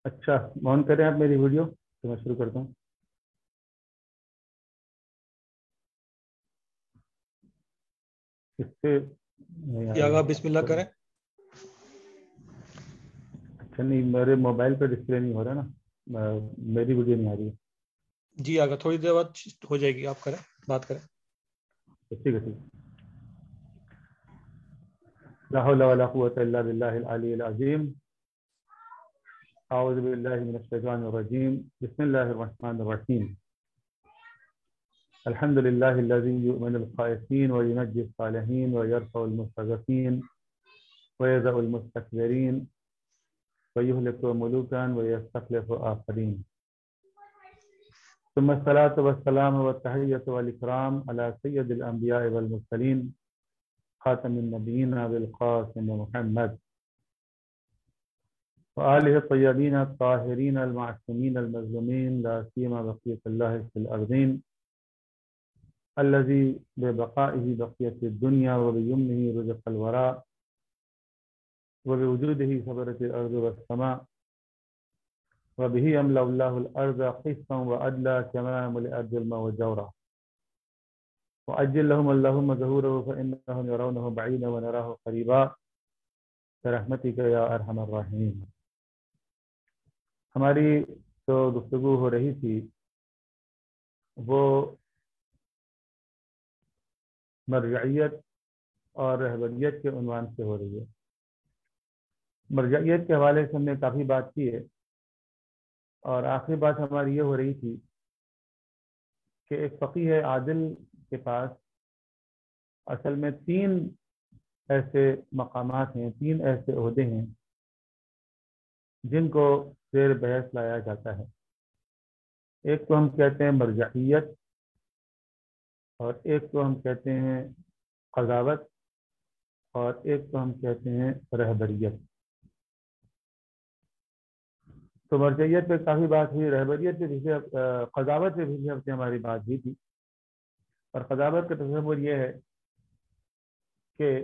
اچھا آن کریں آپ میری ویڈیو تو میں شروع کرتا ہوں. اس سے آپ بسم اللہ کریں. اچھا نہیں میرے موبائل پہ ڈسپلے نہیں ہو رہا نا, میری ویڈیو نہیں آ رہی ہے. جی آگا تھوڑی دیر بعد ہو جائے گی, آپ کریں بات کریں. ٹھیک ہے ٹھیک. لا حول ولا قوة الا بالله العلي العظيم. اعوذ بالله من الشيطان الرجيم. بسم الله الرحمن الرحيم. الحمد لله الذي يؤمن الخائفين وينجي الصالحين ويرفع المستضعفين ويذل المستكبرين ويهلك ملوكا ويستخلف آخرين. ثم الصلاة والسلام والتحية والإكرام على سيد الأنبياء والمرسلين خاتم النبيين بالقاسم محمد وآله الطيبين الطاهرين المعصومين المظلومين لا سيما بقية الله في الأرضين الذي ببقائه بقية الدنيا وبيمنه رزق الوراء وبوجوده صبرت الأرض والسماء وبه يملأ الله الأرض قسطا وعدلا كما يملأ الأرض الماء وجورا وأجل لهم اللهم ظهوره فإنهم يرونه بعيدا ونراه قريبا برحمتك يا أرحم الراحمين. ہماری جو گفتگو ہو رہی تھی وہ مرجعیت اور رہبریت کے عنوان سے ہو رہی ہے. مرجعیت کے حوالے سے ہم نے کافی بات کی ہے اور آخری بات ہماری یہ ہو رہی تھی کہ ایک فقیہ عادل کے پاس اصل میں تین ایسے مقامات ہیں, تین ایسے عہدے ہیں جن کو زیر بحث لایا جاتا ہے. ایک تو ہم کہتے ہیں مرجعیت اور ایک تو ہم کہتے ہیں قضاوت اور ایک تو ہم کہتے ہیں رہبریت. تو مرجعیت پہ کافی بات ہوئی, رہبریت پہ بھی, قضاوت پہ بھی ہفتے ہماری بات ہوئی تھی. اور قضاوت کا تصور یہ ہے کہ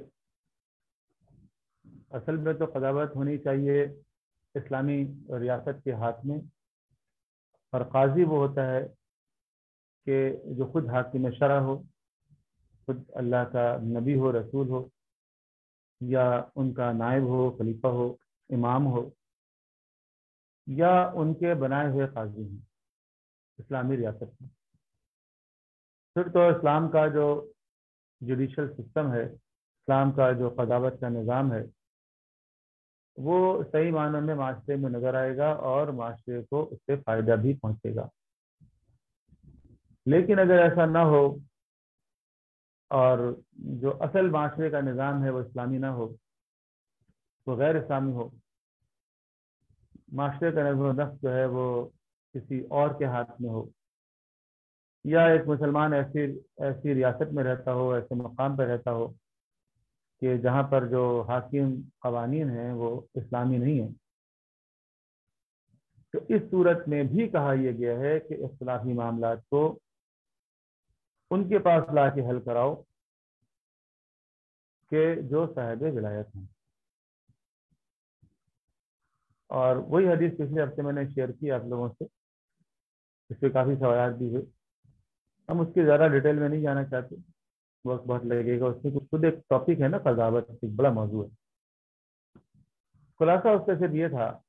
اصل میں تو قضاوت ہونی چاہیے اسلامی ریاست کے ہاتھ میں, اور قاضی وہ ہوتا ہے کہ جو خود حاکم شرع ہو, خود اللہ کا نبی ہو, رسول ہو, یا ان کا نائب ہو, خلیفہ ہو, امام ہو, یا ان کے بنائے ہوئے قاضی ہیں اسلامی ریاست میں. پھر تو اسلام کا جو جوڈیشل سسٹم ہے, اسلام کا جو قضاوت کا نظام ہے, وہ صحیح معنوں میں معاشرے میں نظر آئے گا اور معاشرے کو اس سے فائدہ بھی پہنچے گا. لیکن اگر ایسا نہ ہو اور جو اصل معاشرے کا نظام ہے وہ اسلامی نہ ہو, وہ غیر اسلامی ہو, معاشرے کا نظم و نسق جو ہے وہ کسی اور کے ہاتھ میں ہو, یا ایک مسلمان ایسی ریاست میں رہتا ہو, ایسے مقام پہ رہتا ہو کہ جہاں پر جو حاکم قوانین ہیں وہ اسلامی نہیں ہیں, تو اس صورت میں بھی کہا یہ گیا ہے کہ اختلافی معاملات کو ان کے پاس لا کے حل کراؤ کہ جو صاحب ولایت ہیں. اور وہی حدیث پچھلے ہفتے میں نے شیئر کی آپ لوگوں سے, اس پہ کافی سوالات بھی ہوئے. ہم اس کی زیادہ ڈیٹیل میں نہیں جانا چاہتے, وقت بہت لگے گا. اس میں خود ایک ٹاپک ہے نا, قضاوت ایک بڑا موضوع ہے. خلاصہ اس کا صرف یہ تھا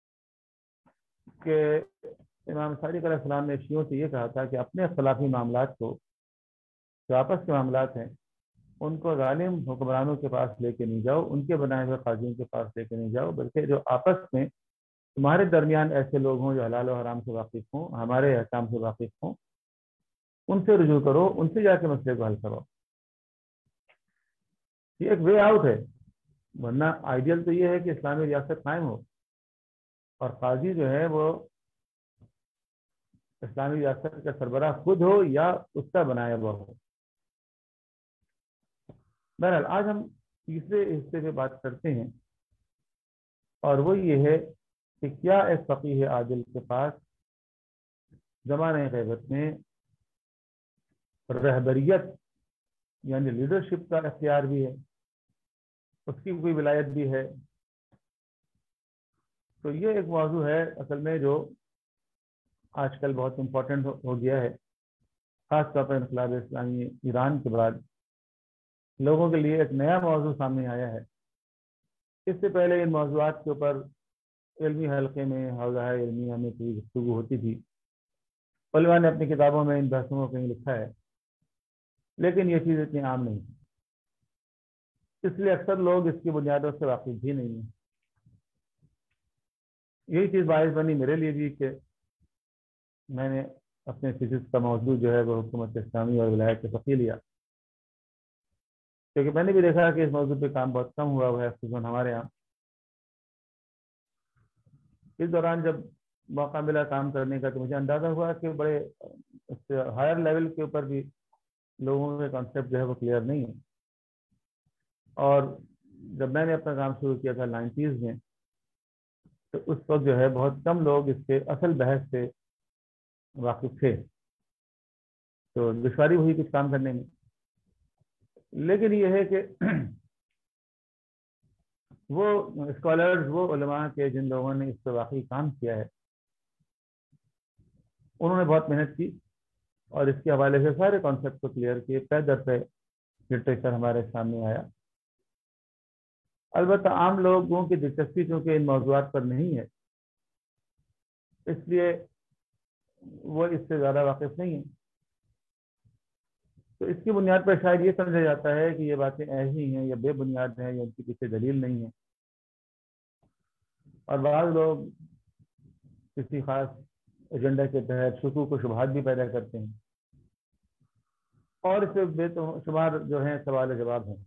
کہ امام صادق علیہ السلام نے شیعوں سے یہ کہا تھا کہ اپنے اختلافی معاملات کو, جو آپس کے معاملات ہیں, ان کو ظالم حکمرانوں کے پاس لے کے نہیں جاؤ, ان کے بنائے ہوئے قاضیوں کے پاس لے کے نہیں جاؤ, بلکہ جو آپس میں تمہارے درمیان ایسے لوگ ہوں جو حلال و حرام سے واقف ہوں, ہمارے احکام سے واقف ہوں, ان سے رجوع کرو, ان سے جا کے مسئلے کو حل کرو. یہ ایک وے آؤٹ ہے, ورنہ آئیڈیل تو یہ ہے کہ اسلامی ریاست قائم ہو اور قاضی جو ہے وہ اسلامی ریاست کا سربراہ خود ہو یا اس کا بنایا ہوا ہو. بہرحال آج ہم تیسرے حصے پہ بات کرتے ہیں, اور وہ یہ ہے کہ کیا ایک فقیہ عادل کے پاس زمانۂ غیبت میں رہبریت یعنی لیڈرشپ کا اختیار بھی ہے, اس کی کوئی ولایت بھی ہے, تو یہ ایک موضوع ہے اصل میں جو آج کل بہت امپورٹنٹ ہو گیا ہے، خاص طور پر انقلاب اسلامی ایران کے بعد لوگوں کے لیے ایک نیا موضوع سامنے آیا ہے۔ اس سے پہلے ان موضوعات کے اوپر علمی حلقے میں، حوزہ علمیہ میں کوئی گفتگو ہوتی تھی، علماء نے اپنی کتابوں میں ان بحثوں کو کہیں لکھا ہے، لیکن یہ چیز اتنی عام نہیں ہے، اس لیے اکثر لوگ اس کی بنیادوں سے واقف بھی نہیں ہیں۔ یہی چیز باعث بنی میرے لیے بھی کہ میں نے اپنے تھیسس کا موضوع جو ہے وہ حکومت اسلامی اور ولایت فقیہ لیا، کیونکہ میں نے بھی دیکھا کہ اس موضوع پہ کام بہت کم ہوا ہے خصوصاً ہمارے یہاں۔ اس دوران جب موقع ملا کام کرنے کا تو مجھے اندازہ ہوا کہ بڑے ہائر لیول کے اوپر بھی لوگوں کے کانسیپٹ جو ہے وہ کلیئر نہیں ہے، اور جب میں نے اپنا کام شروع کیا تھا 90s میں تو اس وقت جو ہے بہت کم لوگ اس کے اصل بحث سے واقف تھے، تو دشواری ہوئی کچھ کام کرنے میں۔ لیکن یہ ہے کہ وہ اسکالرز، وہ علماء کے جن لوگوں نے اس پہ واقعی کام کیا ہے، انہوں نے بہت محنت کی اور اس کے حوالے سے سارے کانسیپٹ کو کلیئر کیے، پے در پہ لٹریچر ہمارے سامنے آیا۔ البتہ عام لوگوں کی دلچسپی چونکہ ان موضوعات پر نہیں ہے، اس لیے وہ اس سے زیادہ واقف نہیں ہیں، تو اس کی بنیاد پر شاید یہ سمجھا جاتا ہے کہ یہ باتیں ایسی ہیں یا بے بنیاد ہیں یا ان کی پیچھے دلیل نہیں ہے، اور بعض لوگ کسی خاص ایجنڈا کے تحت شکوک و شبہات بھی پیدا کرتے ہیں، اور اس سے بے شمار جو ہیں سوال جواب ہیں۔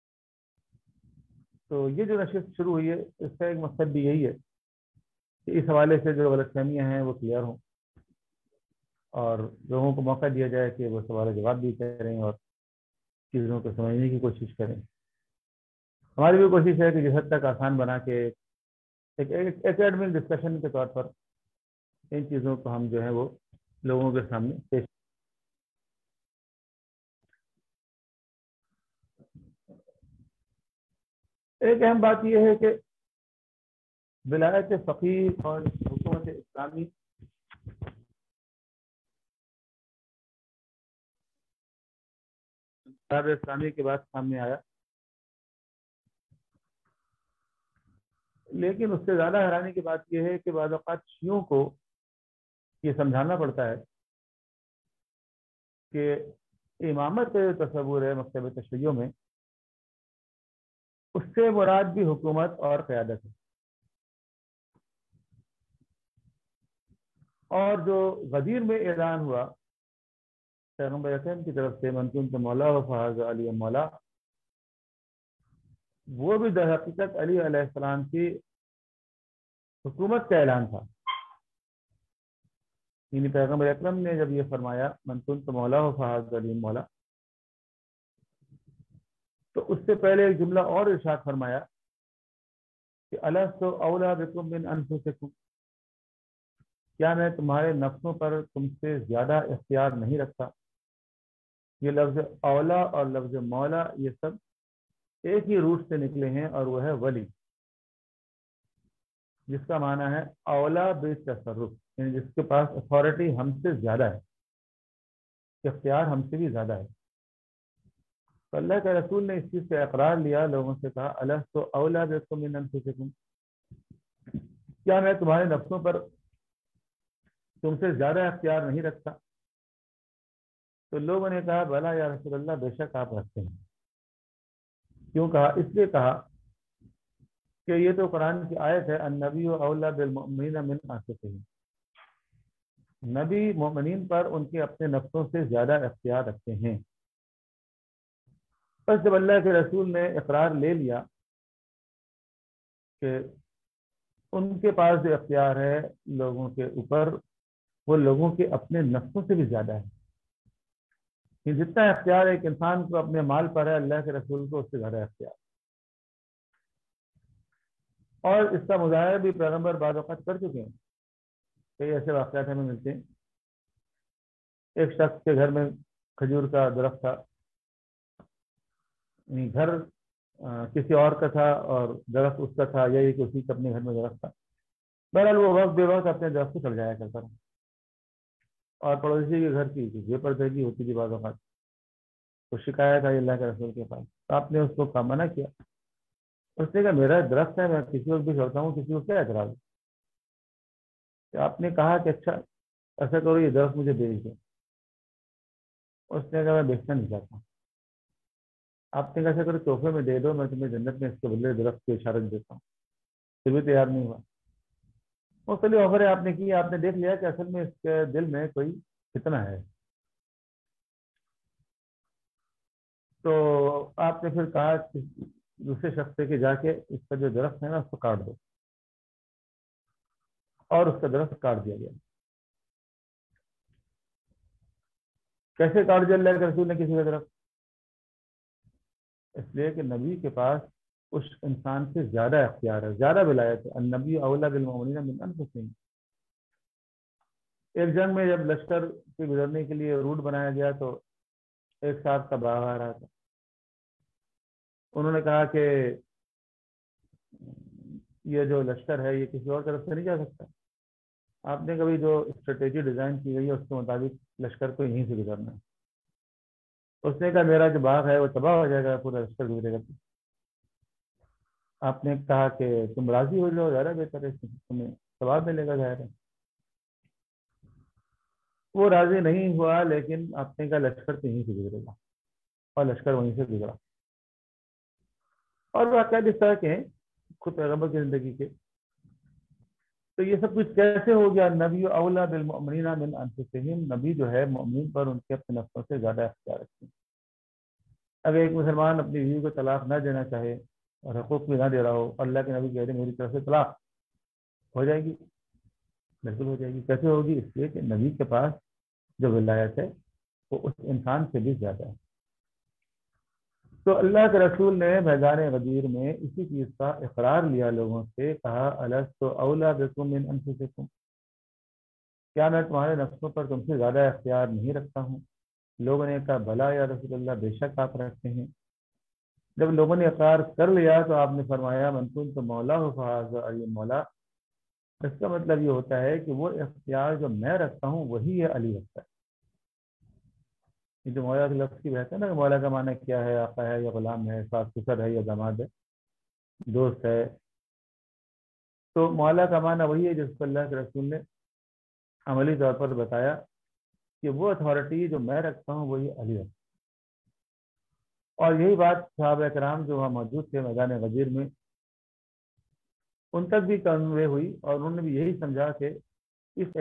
تو یہ جو نشست شروع ہوئی ہے اس کا ایک مقصد بھی یہی ہے کہ اس حوالے سے جو غلط فہمیاں ہیں وہ کلیئر ہوں، اور لوگوں کو موقع دیا جائے کہ وہ سوال جواب بھی کریں اور چیزوں کو سمجھنے کی کوشش کریں۔ ہماری بھی کوشش ہے کہ جس حد تک آسان بنا کے ایک اکیڈمک ڈسکشن کے طور پر ان چیزوں کو ہم جو ہے وہ لوگوں کے سامنے پیش۔ ایک اہم بات یہ ہے کہ ولایت فقیہ اور حکومت اسلامی اسلامی کے بعد سامنے آیا، لیکن اس سے زیادہ حیرانی کی بات یہ ہے کہ بعض اوقات شیعوں کو یہ سمجھانا پڑتا ہے کہ امامت تصور ہے مکتب تشیع میں، اس سے مراد بھی حکومت اور قیادت ہے، اور جو غدیر میں اعلان ہوا پیغمبر اکرم کی طرف سے من کنت مولا و فہذا علی مولا، وہ بھی در حقیقت علی علیہ السلام کی حکومت کا اعلان تھا۔ یعنی پیغمبر اکرم نے جب یہ فرمایا من کنت مولا و فہذا علی مولا، تو اس سے پہلے ایک جملہ اور ارشاد فرمایا کہ الست اولی بکم من انفسکم، کیا میں تمہارے نفسوں پر تم سے زیادہ اختیار نہیں رکھتا؟ یہ لفظ اولا اور لفظ مولا یہ سب ایک ہی روٹ سے نکلے ہیں، اور وہ ہے ولی، جس کا معنی ہے اولا بالتصرف، یعنی جس کے پاس اتھارٹی ہم سے زیادہ ہے، اختیار ہم سے بھی زیادہ ہے۔ تو اللہ کے رسول نے اس چیز سے اقرار لیا، لوگوں سے کہا الست اولا بکم من انفسکم، کیا میں تمہارے نفسوں پر تم سے زیادہ اختیار نہیں رکھتا؟ تو لوگوں نے کہا بلا یا رسول اللہ، بے شک آپ رکھتے ہیں۔ کیوں کہا؟ اس لیے کہا کہ یہ تو قرآن کی آیت ہے النبی اولا بالمؤمنین من انفسہم، نبی مومنین پر ان کے اپنے نفسوں سے زیادہ اختیار رکھتے ہیں۔ بس جب اللہ کے رسول نے اقرار لے لیا کہ ان کے پاس جو اختیار ہے لوگوں کے اوپر وہ لوگوں کے اپنے نفسوں سے بھی زیادہ ہے، کہ جتنا اختیار ایک انسان کو اپنے مال پر ہے اللہ کے رسول کو اس سے زیادہ اختیار، اور اس کا مظاہرہ بھی پیغمبر بعض اوقات کر چکے ہیں۔ کئی ایسے واقعات ہمیں ملتے ہیں، ایک شخص کے گھر میں کھجور کا درخت تھا، یعنی گھر کسی اور کا تھا اور درخت اس کا تھا، یہی کہ اسی کے اپنے گھر میں درخت تھا۔ بہرحال وہ وقت بے وقت اپنے درخت سے چڑھ جایا کرتا رہا، اور پڑوسی کے گھر کی بے پردگی ہوتی تھی بعض اوقات، تو شکایت آئی اللہ کے رسول کے پاس، تو آپ نے اس کو منع کیا. اس نے کہا میرا درخت ہے، میں کسی وقت بھی چڑھتا ہوں، کسی کو کیا اعتراض ہے؟ کہ آپ نے کہا کہ اچھا ایسا کرو یہ درخت مجھے بیچ دو. اس نے کہا میں بیچنا نہیں چاہتا. آپ نے کہا ایسا کرو تحفے میں دے دو، میں تمہیں جنت میں اس کے بدلے درخت کی اشارت دیتا ہوں. پھر بھی تیار نہیں ہوا. مختلف آفریں آپ نے کی، آپ نے دیکھ لیا کہ اصل میں اس کے دل میں کوئی فتنہ ہے. تو آپ نے پھر کہا کہ دوسرے شخص سے کہ جا کے اس کا جو درخت ہے نا اس کو کاٹ دو، اور اس کا درخت کاٹ دیا گیا. کیسے کاٹ دیا اللہ کے رسول نے کسی کا درخت؟ اس لیے کہ نبی کے پاس اس انسان سے زیادہ اختیار ہے، زیادہ ولایت ہے. النبی اولیٰ بالمؤمنین من انفسہم. ایک جنگ میں جب لشکر سے گزرنے کے لیے روٹ بنایا گیا تو ایک صاحب کا باغ آ رہا تھا. انہوں نے کہا کہ یہ جو لشکر ہے یہ کسی اور طرف سے نہیں جا سکتا. آپ نے کبھی جو اسٹریٹجی ڈیزائن کی گئی ہے اس کے مطابق لشکر کو یہیں سے گزرنا ہے. اس نے کہا میرا جو باغ ہے وہ تباہ ہو جائے گا، پورا لشکر گزرے گا. آپ نے کہا کہ تم راضی ہو جاؤ، زیادہ بہتر ہے، تمہیں ثواب ملے گا ظاہر ہے. وہ راضی نہیں ہوا، لیکن آپ نے کہا لشکر تو یہیں سے گزرے گا، اور لشکر وہیں سے گزرا. اور واقعات اس طرح کے ہیں خود پیغمبر کی زندگی کے. تو یہ سب کچھ کیسے ہو گیا؟ نبی اولیٰ بالمؤمنین من انفسہم، نبی جو ہے مومنین پر ان کے اپنے نفسوں سے زیادہ اختیار رکھتے ہیں. اگر ایک مسلمان اپنی بیوی کو طلاق نہ دینا چاہے اور حقوق بھی نہ دے رہا ہو، اللہ کے نبی کہہ رہے میری طرف سے طلاق ہو جائے گی، بالکل ہو جائے گی. کیسے ہوگی؟ اس لیے کہ نبی کے پاس جو ولایت ہے وہ اس انسان سے بھی زیادہ ہے. تو اللہ کے رسول نے میدان غدیر میں اسی چیز کا اقرار لیا لوگوں سے، کہا الست اولیٰ بکم من انفسکم، کیا میں تمہارے نفسوں پر تم سے زیادہ اختیار نہیں رکھتا ہوں؟ لوگوں نے کہا بھلا یا رسول اللہ، بے شک آپ رکھتے ہیں. جب لوگوں نے اقرار کر لیا تو آپ نے فرمایا من کنت مولا ہو فہذا علی مولا. اس کا مطلب یہ ہوتا ہے کہ وہ اختیار جو میں رکھتا ہوں وہی یہ علی رکھتا ہے. یہ جو مولا کے لفظ کی بحث ہے نا، مولا کا معنی کیا ہے؟ آقا ہے یا غلام ہے، ساس سسر ہے یا داماد ہے، دوست ہے. تو مولا کا معنی وہی ہے جس کو اللہ کے رسول نے عملی طور پر بتایا کہ وہ اتھارٹی جو میں رکھتا ہوں وہی علی رکھتا ہے. اور یہی بات صحابہ کرام جو وہاں موجود تھے میدان غدیر میں ان تک بھی کنوے ہوئی، اور انہوں نے بھی یہی سمجھا کہ اس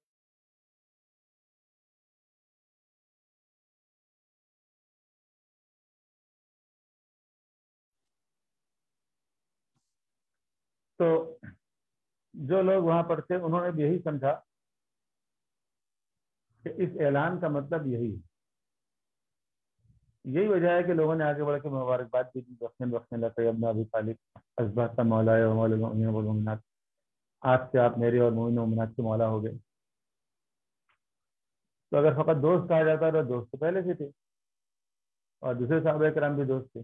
تو جو لوگ وہاں پر تھے انہوں نے بھی یہی سمجھا کہ اس اعلان کا مطلب یہی ہے. یہی وجہ ہے کہ لوگوں نے آگے بڑھ کے مبارکباد دی وقت لقب ابن ابی طالب اصبحت مولا و مولا المؤمنین والمؤمنات، آج سے آپ میرے اور مومن و مومنات کے مولا ہو گئے. تو اگر فقط دوست کہا جاتا تو دوست تو پہلے سے تھے، اور دوسرے صحابہ کرام بھی دوست تھے.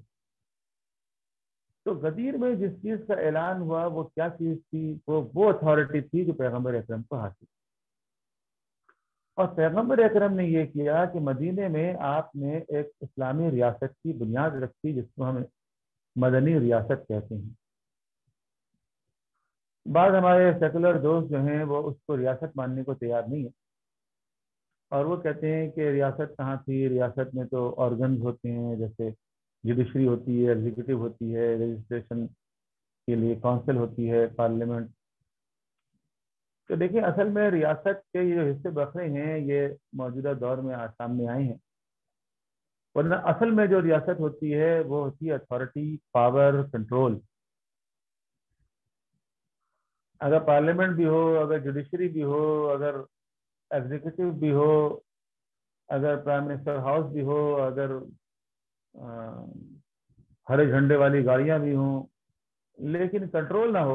تو غدیر میں جس چیز کا اعلان ہوا وہ کیا چیز تھی؟ وہ اتھارٹی تھی جو پیغمبر اکرم کو حاصل. اور پیغمبر اکرم نے یہ کیا کہ مدینے میں آپ نے ایک اسلامی ریاست کی بنیاد رکھی جس کو ہم مدنی ریاست کہتے ہیں. بعض ہمارے سیکولر دوست جو ہیں وہ اس کو ریاست ماننے کو تیار نہیں ہیں، اور وہ کہتے ہیں کہ ریاست کہاں تھی؟ ریاست میں تو آرگنز ہوتے ہیں، جیسے جوڈیشری ہوتی ہے، ایگزیکٹو ہوتی ہے، رجسٹریشن کے لیے کونسل ہوتی ہے، پارلیمنٹ. تو دیکھیں اصل میں ریاست کے یہ جو حصے بکھرے ہیں یہ موجودہ دور میں سامنے آئے ہیں، ورنہ اصل میں جو ریاست ہوتی ہے وہ ہوتی ہے اتھارٹی، پاور، کنٹرول. اگر پارلیمنٹ بھی ہو، اگر جوڈیشری بھی ہو، اگر ایگزیکٹو بھی ہو، اگر پرائم منسٹر ہاؤس بھی ہو، اگر ہرے جھنڈے والی گاڑیاں بھی ہوں، لیکن کنٹرول نہ ہو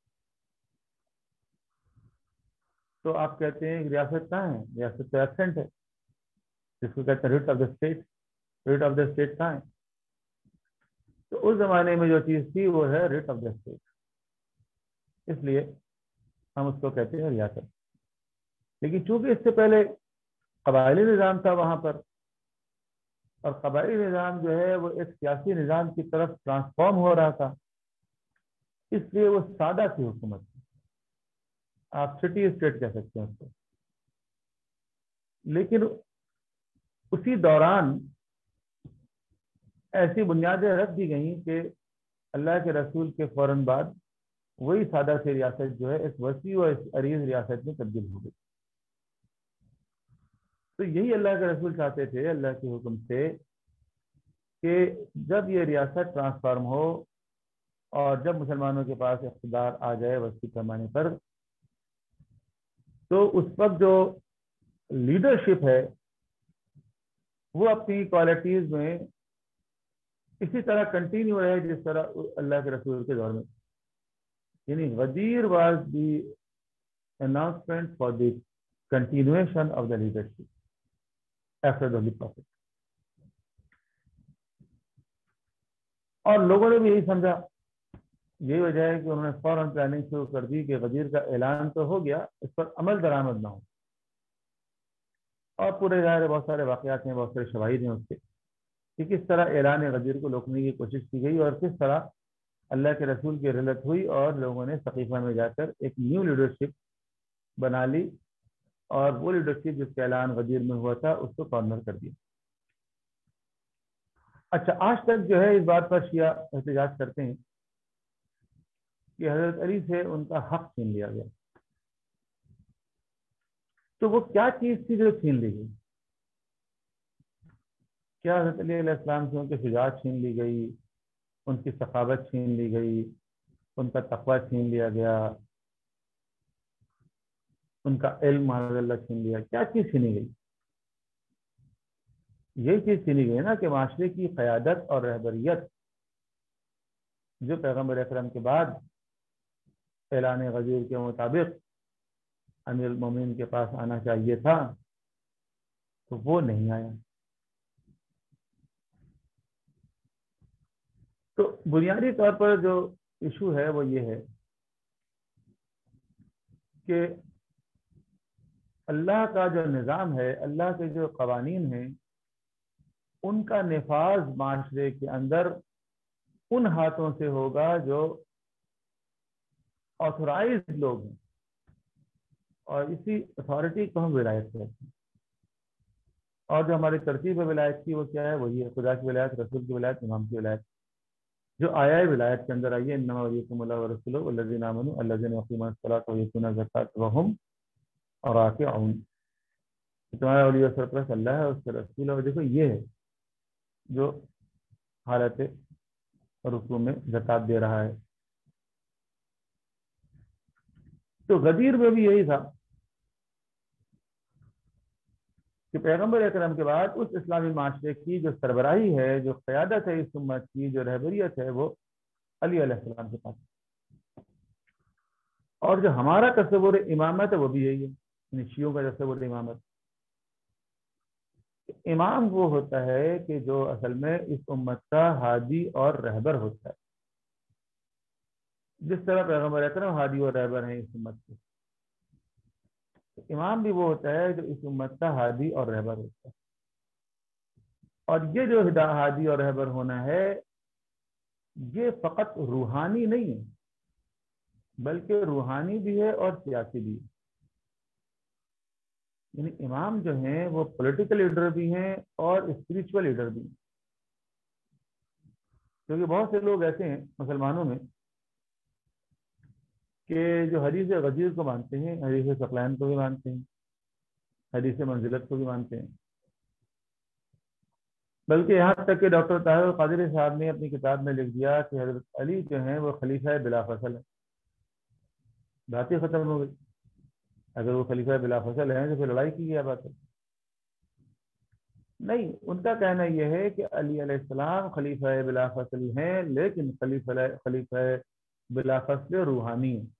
تو آپ کہتے ہیں کہ ریاست کہاں ہے؟ ریاست کا ایبسنٹ ہے، جس کو کہتے ہیں rate of the state. Rate of the state کہاں ہے؟ تو اس زمانے میں جو چیز تھی وہ ہے ریٹ آف دا اسٹیٹ. اس لیے ہم اس کو کہتے ہیں ریاست. لیکن چونکہ اس سے پہلے قبائلی نظام تھا وہاں پر، اور قبائلی نظام جو ہے وہ ایک سیاسی نظام کی طرف ٹرانسفارم ہو رہا تھا، اس لیے وہ سادہ سی حکومت تھی. آپ سٹی اسٹیٹ کہہ سکتے ہیں اس کو. لیکن اسی دوران ایسی بنیادیں رکھ دی گئیں کہ اللہ کے رسول کے فوراً بعد وہی سادہ سی ریاست جو ہے اس وسیع اور اس عریض ریاست میں تبدیل ہو گئی. تو یہی اللہ کے رسول چاہتے تھے اللہ کے حکم سے کہ جب یہ ریاست ٹرانسفارم ہو اور جب مسلمانوں کے پاس اقتدار آ جائے وسیع پیمانے پر، تو اس وقت جو لیڈرشپ ہے وہ اپنی کوالٹیز میں اسی طرح کنٹینیو رہے جس طرح اللہ کے رسول کے دور میں. یعنی Ghadir was the announcement for the continuation of the leadership after the Holy Prophet. اور لوگوں نے بھی یہی سمجھا. یہی وجہ ہے کہ انہوں نے فوراً پلاننگ شروع کر دی کہ غدیر کا اعلان تو ہو گیا، اس پر عمل درآمد نہ ہو. اور پورے ظاہر بہت سارے واقعات ہیں، بہت سارے شواہد ہیں اس کے کہ کس طرح اعلان غدیر کو روکنے کی کوشش کی گئی اور کس طرح اللہ کے رسول کی رلت ہوئی اور لوگوں نے ثقیفہ میں جا کر ایک نیو لیڈرشپ بنا لی، اور وہ لیڈرشپ جس کا اعلان غدیر میں ہوا تھا اس کو کارنر کر دیا. اچھا، آج تک جو ہے اس بات پر شیعہ احتجاج کرتے ہیں کہ حضرت علی سے ان کا حق چھین لیا گیا. تو وہ کیا چیز تھی جو چھین لی گئی؟ کیا حضرت علی علیہ السلام سے ان کی شجاعت چھین لی گئی، ان کی سخاوت چھین لی گئی، ان کا تقویٰ چھین لیا گیا، ان کا علم معاذ اللہ چھین لیا؟ کیا چیز چھینی گئی؟ یہی چیز چھینی گئی نا کہ معاشرے کی قیادت اور رہبریت جو پیغمبر اکرم کے بعد اعلان غدیر کے مطابق امیر المومنین کے پاس آنا چاہیے تھا تو وہ نہیں آیا. تو بنیادی طور پر جو ایشو ہے وہ یہ ہے کہ اللہ کا جو نظام ہے، اللہ کے جو قوانین ہیں، ان کا نفاذ معاشرے کے اندر ان ہاتھوں سے ہوگا جو آتھورائزڈ لوگ ہیں، اور اسی اتھارٹی کو ہم ولایت کہتے ہیں. اور جو ہماری ترتیب ہے ولایت کی وہ کیا ہے؟ وہی ہے خدا کی ولایت، رسول کی ولایت، امام کی ولایت. جو آیا ہے ولایت کے اندر آئیے انما ولیکم اللہ ورسولہ والذین آمنوا الذین یقیمون الصلاۃ ویؤتون الزکاۃ وہم راکعون. تمہارا اولیاء و سرپرست اللہ ہے، اس کے رسول ہے. اور دیکھو یہ ہے جو حالت رکوع میں زکوٰۃ دے رہا ہے. تو غدیر میں بھی یہی تھا کہ پیغمبر اکرم کے بعد اس اسلامی معاشرے کی جو سربراہی ہے، جو قیادت ہے اس امت کی، جو رہبریت ہے، وہ علی علیہ السلام کے پاس. اور جو ہمارا تصور امامت ہے وہ بھی یہی ہے، شیعوں کا تصور امامت. امام وہ ہوتا ہے کہ جو اصل میں اس امت کا ہادی اور رہبر ہوتا ہے، جس طرح پیغمبر اکرم ہادی اور رہبر ہیں اس امت کے. امام بھی وہ ہوتا ہے جو اس امت کا ہادی اور رہبر ہوتا ہے. اور یہ جو ہادی اور رہبر ہونا ہے یہ فقط روحانی نہیں ہے، بلکہ روحانی بھی ہے اور سیاسی بھی ہے. یعنی امام جو ہیں وہ پولیٹیکل لیڈر بھی ہیں اور اسپریچول لیڈر بھی ہیں. کیونکہ بہت سے لوگ ایسے ہیں مسلمانوں میں کہ جو حدیث غدیر کو مانتے ہیں، حدیث ثقلین کو بھی مانتے ہیں، حدیث منزلت کو بھی مانتے ہیں. بلکہ یہاں تک کہ ڈاکٹر طاہر القادری صاحب نے اپنی کتاب میں لکھ دیا کہ حضرت علی جو ہیں وہ خلیفہ بلا فصل ہے. بات ہی ختم ہو گئی. اگر وہ خلیفہ بلا فصل ہیں تو پھر لڑائی کی کیا بات ہے؟ نہیں، ان کا کہنا یہ ہے کہ علی علیہ السلام خلیفہ بلا فصل ہیں، لیکن خلیفہ بلا فصل روحانی ہیں.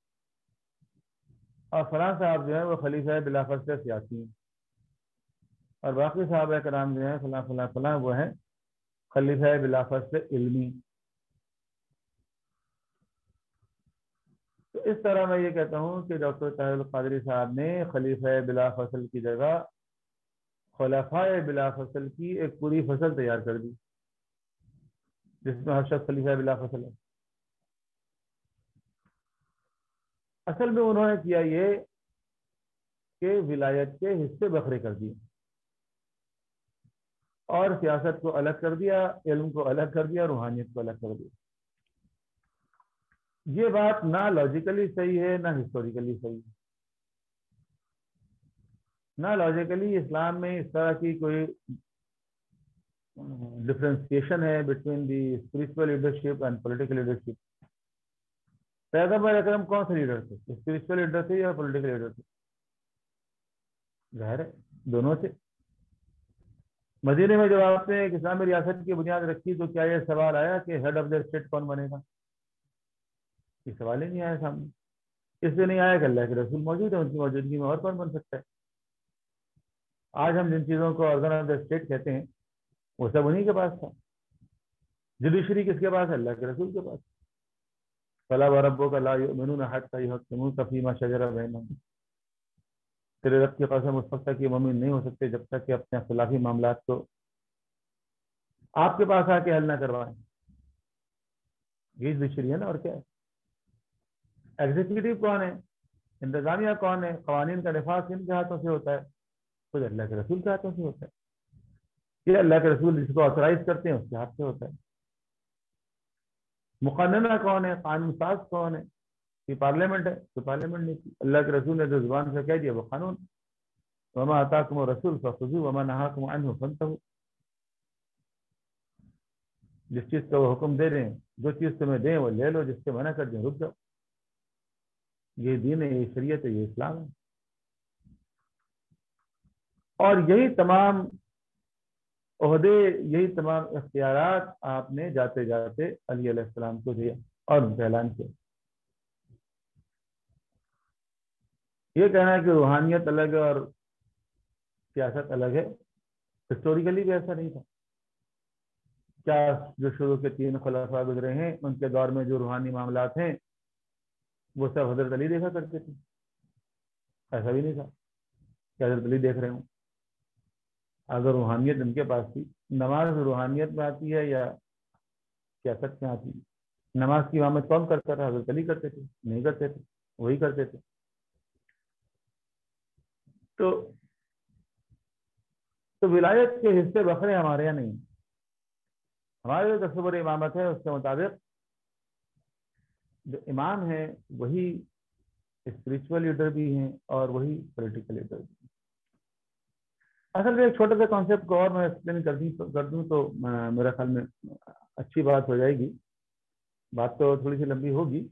اور فلاں صاحب جو ہیں وہ خلیفہ بلا فصل سیاسی ہیں، اور باقی صحابہ کرام جو ہیں فلاں فلاں فلاں وہ ہیں خلیفہ بلا فصل علمی. تو اس طرح میں یہ کہتا ہوں کہ ڈاکٹر طاہر القادری صاحب نے خلیفہ بلا فصل کی جگہ خلفائے بلا فصل کی ایک پوری فصل تیار کر دی، جس میں ہر شخص خلیفہ بلا فصل ہے۔ اصل میں انہوں نے کیا یہ کہ ولایت کے حصے بکھرے کر دیے اور سیاست کو الگ کر دیا، علم کو الگ کر دیا، روحانیت کو الگ کر دیا۔ یہ بات نہ لاجیکلی صحیح ہے نہ ہسٹوریکلی صحیح ہے۔ نہ لاجیکلی اسلام میں اس طرح کی کوئی ڈفرینسیشن ہے between the spiritual leadership and political leadership. پیغمبر اکرم کون سے لیڈر تھے؟ اسپرچل لیڈر تھے یا پولیٹیکل لیڈر تھے؟ ظاہر ہے دونوں سے۔ مدینے میں جب آپ نے ایک اسلامی ریاست کی بنیاد رکھی تو کیا یہ سوال آیا کہ ہیڈ آف دا اسٹیٹ کون بنے گا؟ یہ سوال ہی نہیں آیا سامنے۔ اس لیے نہیں آیا کہ اللہ کے رسول موجود ہے، ان کی موجودگی میں اور کون بن سکتا ہے؟ آج ہم جن چیزوں کو آرگن آف دا اسٹیٹ کہتے ہیں وہ سب انہیں کے پاس تھا۔ جوڈیشری کس کے پاس ہے؟ اللہ کے رسول کے پاس۔ فَلَا وَرَبُّكَ لَا يُؤْمِنُونَ حَتَّىٰ يُحَكِّمُوكَ فِيمَا شَجَرَ بَيْنَهُمْ۔ تیرے رب کی قسم اس وقت تک یہ مومن نہیں ہو سکتے جب تک کہ اپنے اختلافی معاملات کو آپ کے پاس آ کے حل نہ کروائیں۔ یہ جوڈیشری ہے نا، اور کیا ہے؟ ایگزیکٹو کون ہے؟ انتظامیہ کون ہے؟ قوانین کا نفاذ کن کے ہاتھوں سے ہوتا ہے؟ خود اللہ کے رسول کے ہاتھوں سے ہوتا ہے۔ یہ اللہ کے رسول جس کو آتھرائز کرتے ہیں اس کے ہاتھ سے ہوتا ہے۔ مقننہ کون ہے؟ قانون ساز کون ہے؟ یہ پارلیمنٹ ہے، تو پارلیمنٹ نہیں کی۔ اللہ کے رسول نے جو زبان سے کہہ دیا وہ قانون۔ وما آتاکم الرسول فخذوہ وما نہاکم عنہ فانتہوا۔ جس چیز کا وہ حکم دے دیں، جو چیز تمہیں دیں وہ لے لو، جس سے منع کر دیں رک جاؤ۔ یہ دین ہے، یہ شریعت ہے، یہ اسلام ہے۔ اور یہی تمام عہدے، یہی تمام اختیارات آپ نے جاتے جاتے علی علیہ السلام کو دیا اور ان کا اعلان کیا۔ یہ کہنا ہے کہ روحانیت الگ ہے اور سیاست الگ ہے، ہسٹوریکلی بھی ایسا نہیں تھا۔ کیا جو شروع کے 3 خلفاء گزرے ہیں ان کے دور میں جو روحانی معاملات ہیں وہ سب حضرت علی دیکھا کرتے تھے؟ ایسا بھی نہیں تھا کہ حضرت علی دیکھ رہے ہوں۔ اگر روحانیت ان کے پاس تھی، نماز روحانیت میں آتی ہے یا سیاست میں آتی ہے؟ نماز کی امامت کون کرتا تھا؟ حضرت علی کرتے تھے؟ نہیں کرتے تھے، وہی کرتے تھے۔ تو ولایت کے حصے بکھرے ہمارے یہاں نہیں۔ ہمارے جو تصور امامت ہے اس کے مطابق جو امام ہے وہی اسپرچل لیڈر بھی ہیں اور وہی پولیٹیکل لیڈر بھی ہیں۔ اصل میں ایک چھوٹے سے کانسیپٹ کو اور میں ایکسپلین کر دوں تو میرا خیال میں اچھی بات ہو جائے گی۔ بات تو تھوڑی سی لمبی ہوگی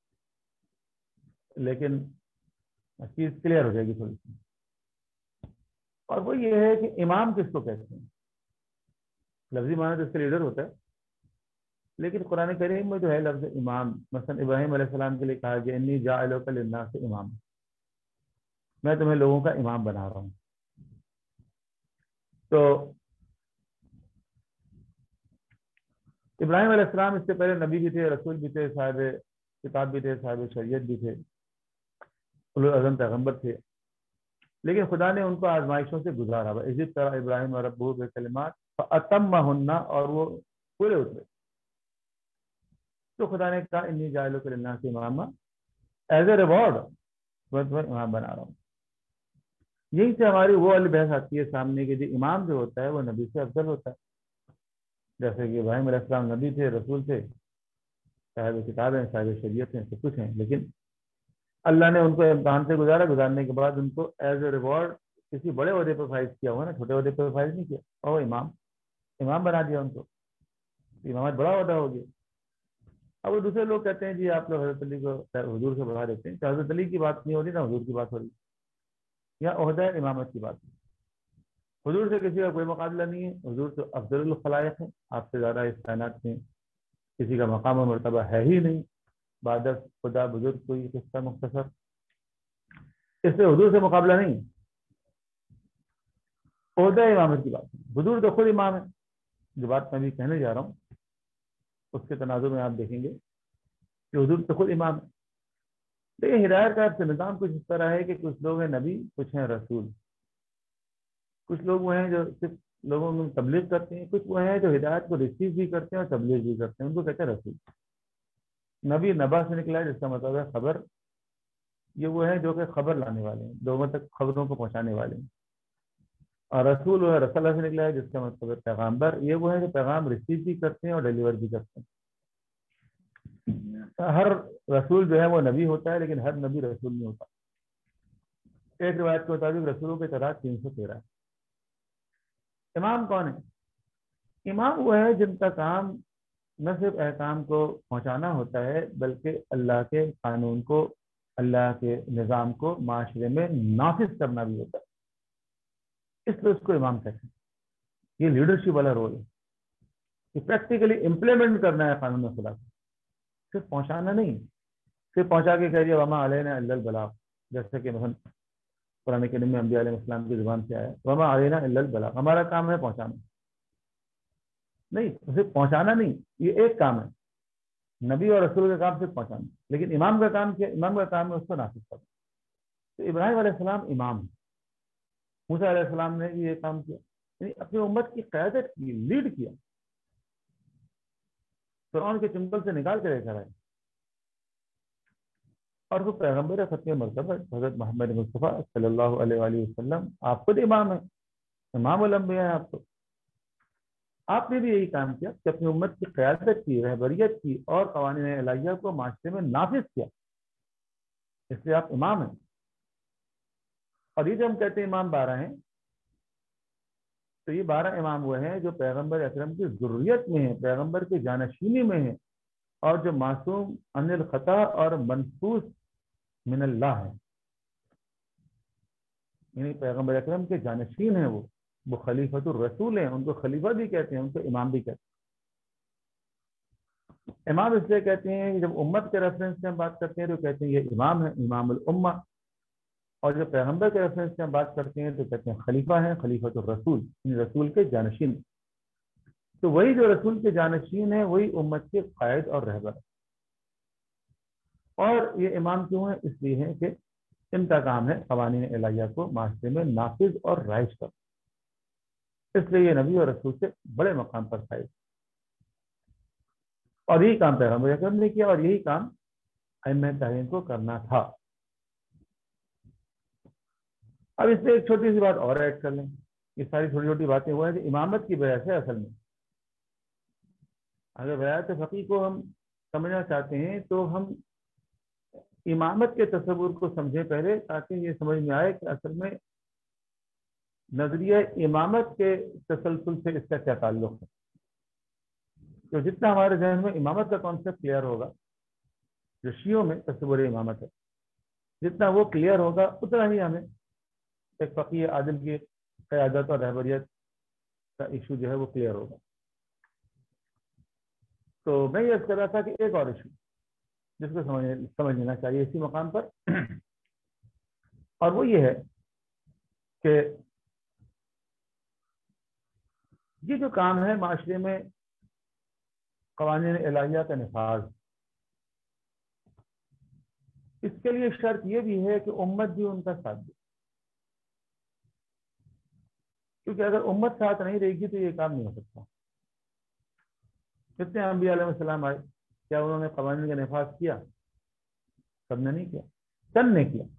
لیکن چیز کلیئر ہو جائے گی تھوڑی سی، اور وہ یہ ہے کہ امام کس کو کہتے ہیں؟ لفظی معنی تو اس کا لیڈر ہوتا ہے، لیکن قرآن کریم میں جو ہے لفظ امام، مثلا ابراہیم علیہ السلام کے لیے کہا کہ انی جاعلک للناس امام، میں تمہیں لوگوں کا امام بنا رہا ہوں۔ تو ابراہیم علیہ السلام اس سے پہلے نبی بھی تھے، رسول بھی تھے، صاحب کتاب بھی تھے، صاحب شریعت بھی تھے، اولو العزم پیغمبر تھے، لیکن خدا نے ان کو آزمائشوں سے گزارا۔ اسی طرح ابراہیم ربہ بکلمات فاتمہن، اور وہ پورے اترے۔ تو خدا نے کہا انی جاعلک للناس اماما، ایز اے ریوارڈ میں تمہیں امام بنا رہا ہوں۔ یہیں سے ہماری وہ والی بحث آتی ہے سامنے کہ جی امام جو ہوتا ہے وہ نبی سے افضل ہوتا ہے۔ جیسے کہ ابراہیم علیہ السلام نبی تھے، رسول تھے، صاحب کتاب ہیں، صاحب شریعت ہیں، سب کچھ ہیں، لیکن اللہ نے ان کو امتحان سے گزارا، گزارنے کے بعد ان کو ایز اے ریوارڈ کسی بڑے عہدے پر فائز کیا ہوا نا، چھوٹے عہدے پر فائز نہیں کیا، اور امام بنا دیا ان کو۔ امامت بڑا عہدہ ہو گیا۔ اب وہ دوسرے لوگ کہتے ہیں جی آپ لوگ حضرت علی کو حضور سے بڑھا دیتے ہیں، تو حضرت علی کی بات نہیں ہو رہی، نہ حضور کی بات ہو رہی، یا عہدہ امامت کی بات ہے۔ حضور سے کسی کا کوئی مقابلہ نہیں ہے، حضور تو افضل الخلائق ہیں، آپ سے زیادہ اس کائنات میں کسی کا مقام و مرتبہ ہے ہی نہیں، بعد از خدا بزرگ کوئی قصہ مختصر، اس سے حضور سے مقابلہ نہیں۔ عہدہ امامت کی بات ہے، حضور تو خود امام ہے۔ جو بات میں بھی کہنے جا رہا ہوں اس کے تناظر میں آپ دیکھیں گے کہ حضور تو خود امام ہے۔ لیکن ہدایت کا سے نظام کچھ اس طرح ہے کہ کچھ لوگ ہیں نبی، کچھ ہیں رسول، کچھ لوگ وہ ہیں جو صرف لوگوں میں تبلیغ کرتے ہیں، کچھ وہ ہیں جو ہدایت کو ریسیو بھی کرتے ہیں اور تبلیغ بھی کرتے ہیں، ان کو کہتے ہیں رسول۔ نبی نبا سے نکلا ہے جس کا مطلب ہے خبر، یہ وہ ہیں جو کہ خبر لانے والے ہیں، لوگوں تک خبروں کو پہنچانے والے ہیں۔ اور رسول وہ ہے رسول اللہ سے نکلا ہے جس کا مطلب ہے پیغامبر، یہ وہ ہیں جو پیغام ریسیو بھی کرتے ہیں اور ڈیلیور بھی کرتے ہیں۔ ہر رسول جو ہے وہ نبی ہوتا ہے، لیکن ہر نبی رسول نہیں ہوتا۔ ایک روایت کے مطابق رسولوں کی تعداد 313 ہے۔ امام کون ہے؟ امام وہ ہے جن کا کام نہ صرف احکام کو پہنچانا ہوتا ہے بلکہ اللہ کے قانون کو، اللہ کے نظام کو معاشرے میں نافذ کرنا بھی ہوتا ہے، اس لیے اس کو امام کہتے ہیں۔ یہ لیڈرشپ والا رول ہے کہ پریکٹیکلی امپلیمنٹ کرنا ہے قانون خدا کو، صرف پہنچانا نہیں، صرف پہنچا کے کہہ دیا وما علینا الا البلاغ، جیسے کہ مثلا قرآن کریم میں انبیاء علیہ السلام کی زبان سے آیا وما علینا الا البلاغ، ہمارا کام ہے پہنچانا، نہیں صرف پہنچانا نہیں، یہ ایک کام ہے، نبی اور رسول کا کام صرف پہنچانا، لیکن امام کا کام کیا؟ امام کا کام ہے اس کو نافذ کرنا۔ تو ابراہیم علیہ السلام امام ہے، موسیٰ علیہ السلام نے بھی یہ کام کیا، یعنی اپنی امت کی قیادت کی، لیڈ کیا، فرعون کے چنگل سے نکال کے لے کر آئے، اور وہ پیغمبر ختم مرتبہ حضرت محمد مصطفیٰ صلی اللہ علیہ وآلہ وسلم آپ خود امام ہیں، امام الانبیاء ہیں آپ تو۔ آپ نے بھی یہی کام کیا کہ اپنی امت کی قیادت کی، رہبریت کی اور قوانین الہیہ کو معاشرے میں نافذ کیا، اس لیے آپ امام ہیں۔ اور یہ جو ہم کہتے ہیں امام 12 ہیں، تو یہ 12 امام وہ ہیں جو پیغمبر اکرم کی ذریت میں ہیں، پیغمبر کی جانشینی میں ہیں، اور جو معصوم عن الخطا اور منفوس من اللہ ہیں، یعنی پیغمبر اکرم کے جانشین ہیں، وہ خلیفۃ الرسول ہیں، ان کو خلیفہ بھی کہتے ہیں، ان کو امام بھی کہتے ہیں۔ امام اس لیے کہتے ہیں کہ جب امت کے ریفرنس سے ہم بات کرتے ہیں تو کہتے ہیں یہ امام ہے، امام الامہ، اور جب پیغمبر کے ریفرنس سے ہم بات کرتے ہیں تو کہتے ہیں خلیفہ ہیں، خلیفۃ الرسول، یعنی رسول کے جانشین۔ تو وہی جو رسول کے جانشین ہیں وہی امت کے قائد اور رہبر ہے۔ اور یہ امام کیوں ہیں؟ اس لیے ہیں کہ ان کا کام ہے قوانین الہیہ کو معاشرے میں نافذ اور رائج کرنا، اس لیے یہ نبی اور رسول سے بڑے مقام پر فائز، اور یہی کام پیغمبر اکرم نے کیا، اور یہی کام ائمہ تابعین کو کرنا تھا۔ اب اس میں ایک چھوٹی سی بات اور ایڈ کر لیں، یہ ساری چھوٹی چھوٹی باتیں وہ ہیں کہ امامت کی وجہ سے اصل میں اگر ولایت فقیہ کو ہم سمجھنا چاہتے ہیں تو ہم امامت کے تصور کو سمجھیں پہلے، تاکہ یہ سمجھ میں آئے کہ اصل میں نظریہ امامت کے تسلسل سے اس کا کیا تعلق ہے۔ تو جتنا ہمارے ذہن میں امامت کا کانسیپٹ کلیئر ہوگا، جو شیعوں میں تصور امامت ہے، جتنا وہ کلیئر ہوگا اتنا ہی ہمیں ایک فقیہ عادل کی قیادت اور رہبریت کا ایشو جو ہے وہ کلیئر ہوگا۔ تو میں یہ کر رہا تھا کہ ایک اور ایشو جس کو سمجھ لینا چاہیے اسی مقام پر، اور وہ یہ ہے کہ یہ جو کام ہے معاشرے میں قوانین الہیہ کا نفاذ، اس کے لیے شرط یہ بھی ہے کہ امت بھی ان کا ساتھ دے، کیونکہ اگر امت ساتھ نہیں رہے گی تو یہ کام نہیں ہو سکتا۔ کتنے انبیاء علیہ السلام آئے، کیا انہوں نے قوانین کا نفاذ کیا؟ سب نے نہیں کیا، چند نے کیا۔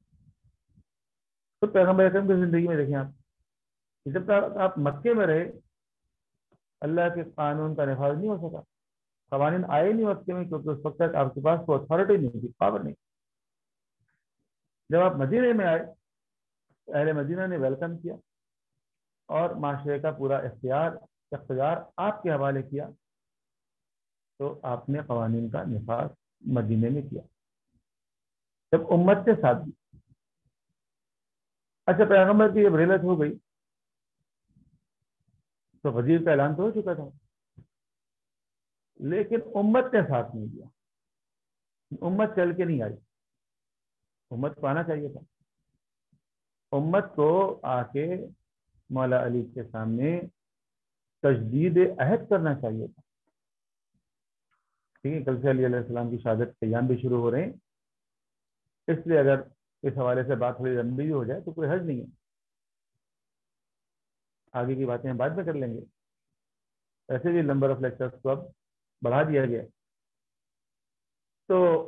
تو پیغمبر اکرم کی زندگی میں دیکھیں آپ، جب تک آپ مکے میں رہے اللہ کے قانون کا نفاذ نہیں ہو سکا، قوانین آئے نہیں مکے میں، کیونکہ اس وقت تک آپ کے پاس کوئی اتھارٹی نہیں تھی، پاور نہیں۔ جب آپ مدینے میں آئے اہل مدینہ نے ویلکم کیا اور معاشرے کا پورا اختیار آپ کے حوالے کیا، تو آپ نے قوانین کا نفاذ مدینے میں کیا جب امت کے ساتھ بھی۔ اچھا، پیغمبر کی جب رحلت ہو گئی تو وزیر کا اعلان تو ہو چکا تھا، لیکن امت نے ساتھ نہیں دیا، امت چل کے نہیں آئی۔ امت کو آنا چاہیے تھا، امت کو آ کے مولا علی کے سامنے تجدید عہد کرنا چاہیے تھا۔ ٹھیک ہے، کل سے علی علیہ السلام کی شہادت کے ایام بھی شروع ہو رہے ہیں، اس لیے اگر اس حوالے سے بات تھوڑی لمبی بھی ہو جائے تو کوئی حرج نہیں ہے، آگے کی باتیں ہم بعد میں کر لیں گے. ایسے بھی نمبر آف لیکچرز کو اب بڑھا دیا گیا. تو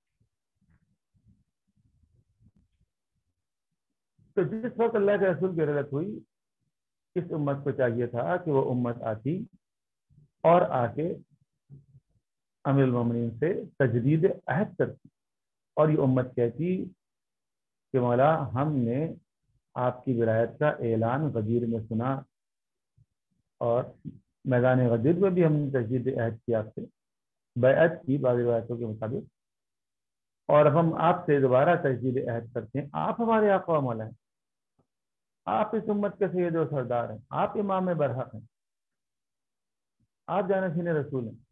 جس وقت اللہ کے رسول کی رضا ہوئی، اس امت کو چاہیے تھا کہ وہ امت آتی اور آ کے امیر المومنین سے تجدید عہد کرتی، اور یہ امت کہتی کہ مولا ہم نے آپ کی ولایت کا اعلان غدیر میں سنا، اور میدان غدیر میں بھی ہم نے تجدید عہد کی، آپ سے بیعت کی بعض روایتوں کے مطابق، اور اب ہم آپ سے دوبارہ تجدید عہد کرتے ہیں. آپ ہمارے آقا و مولا ہیں، آپ اس امت کے سید و سردار ہیں، آپ امام برحق ہیں، آپ جانشین رسول ہیں.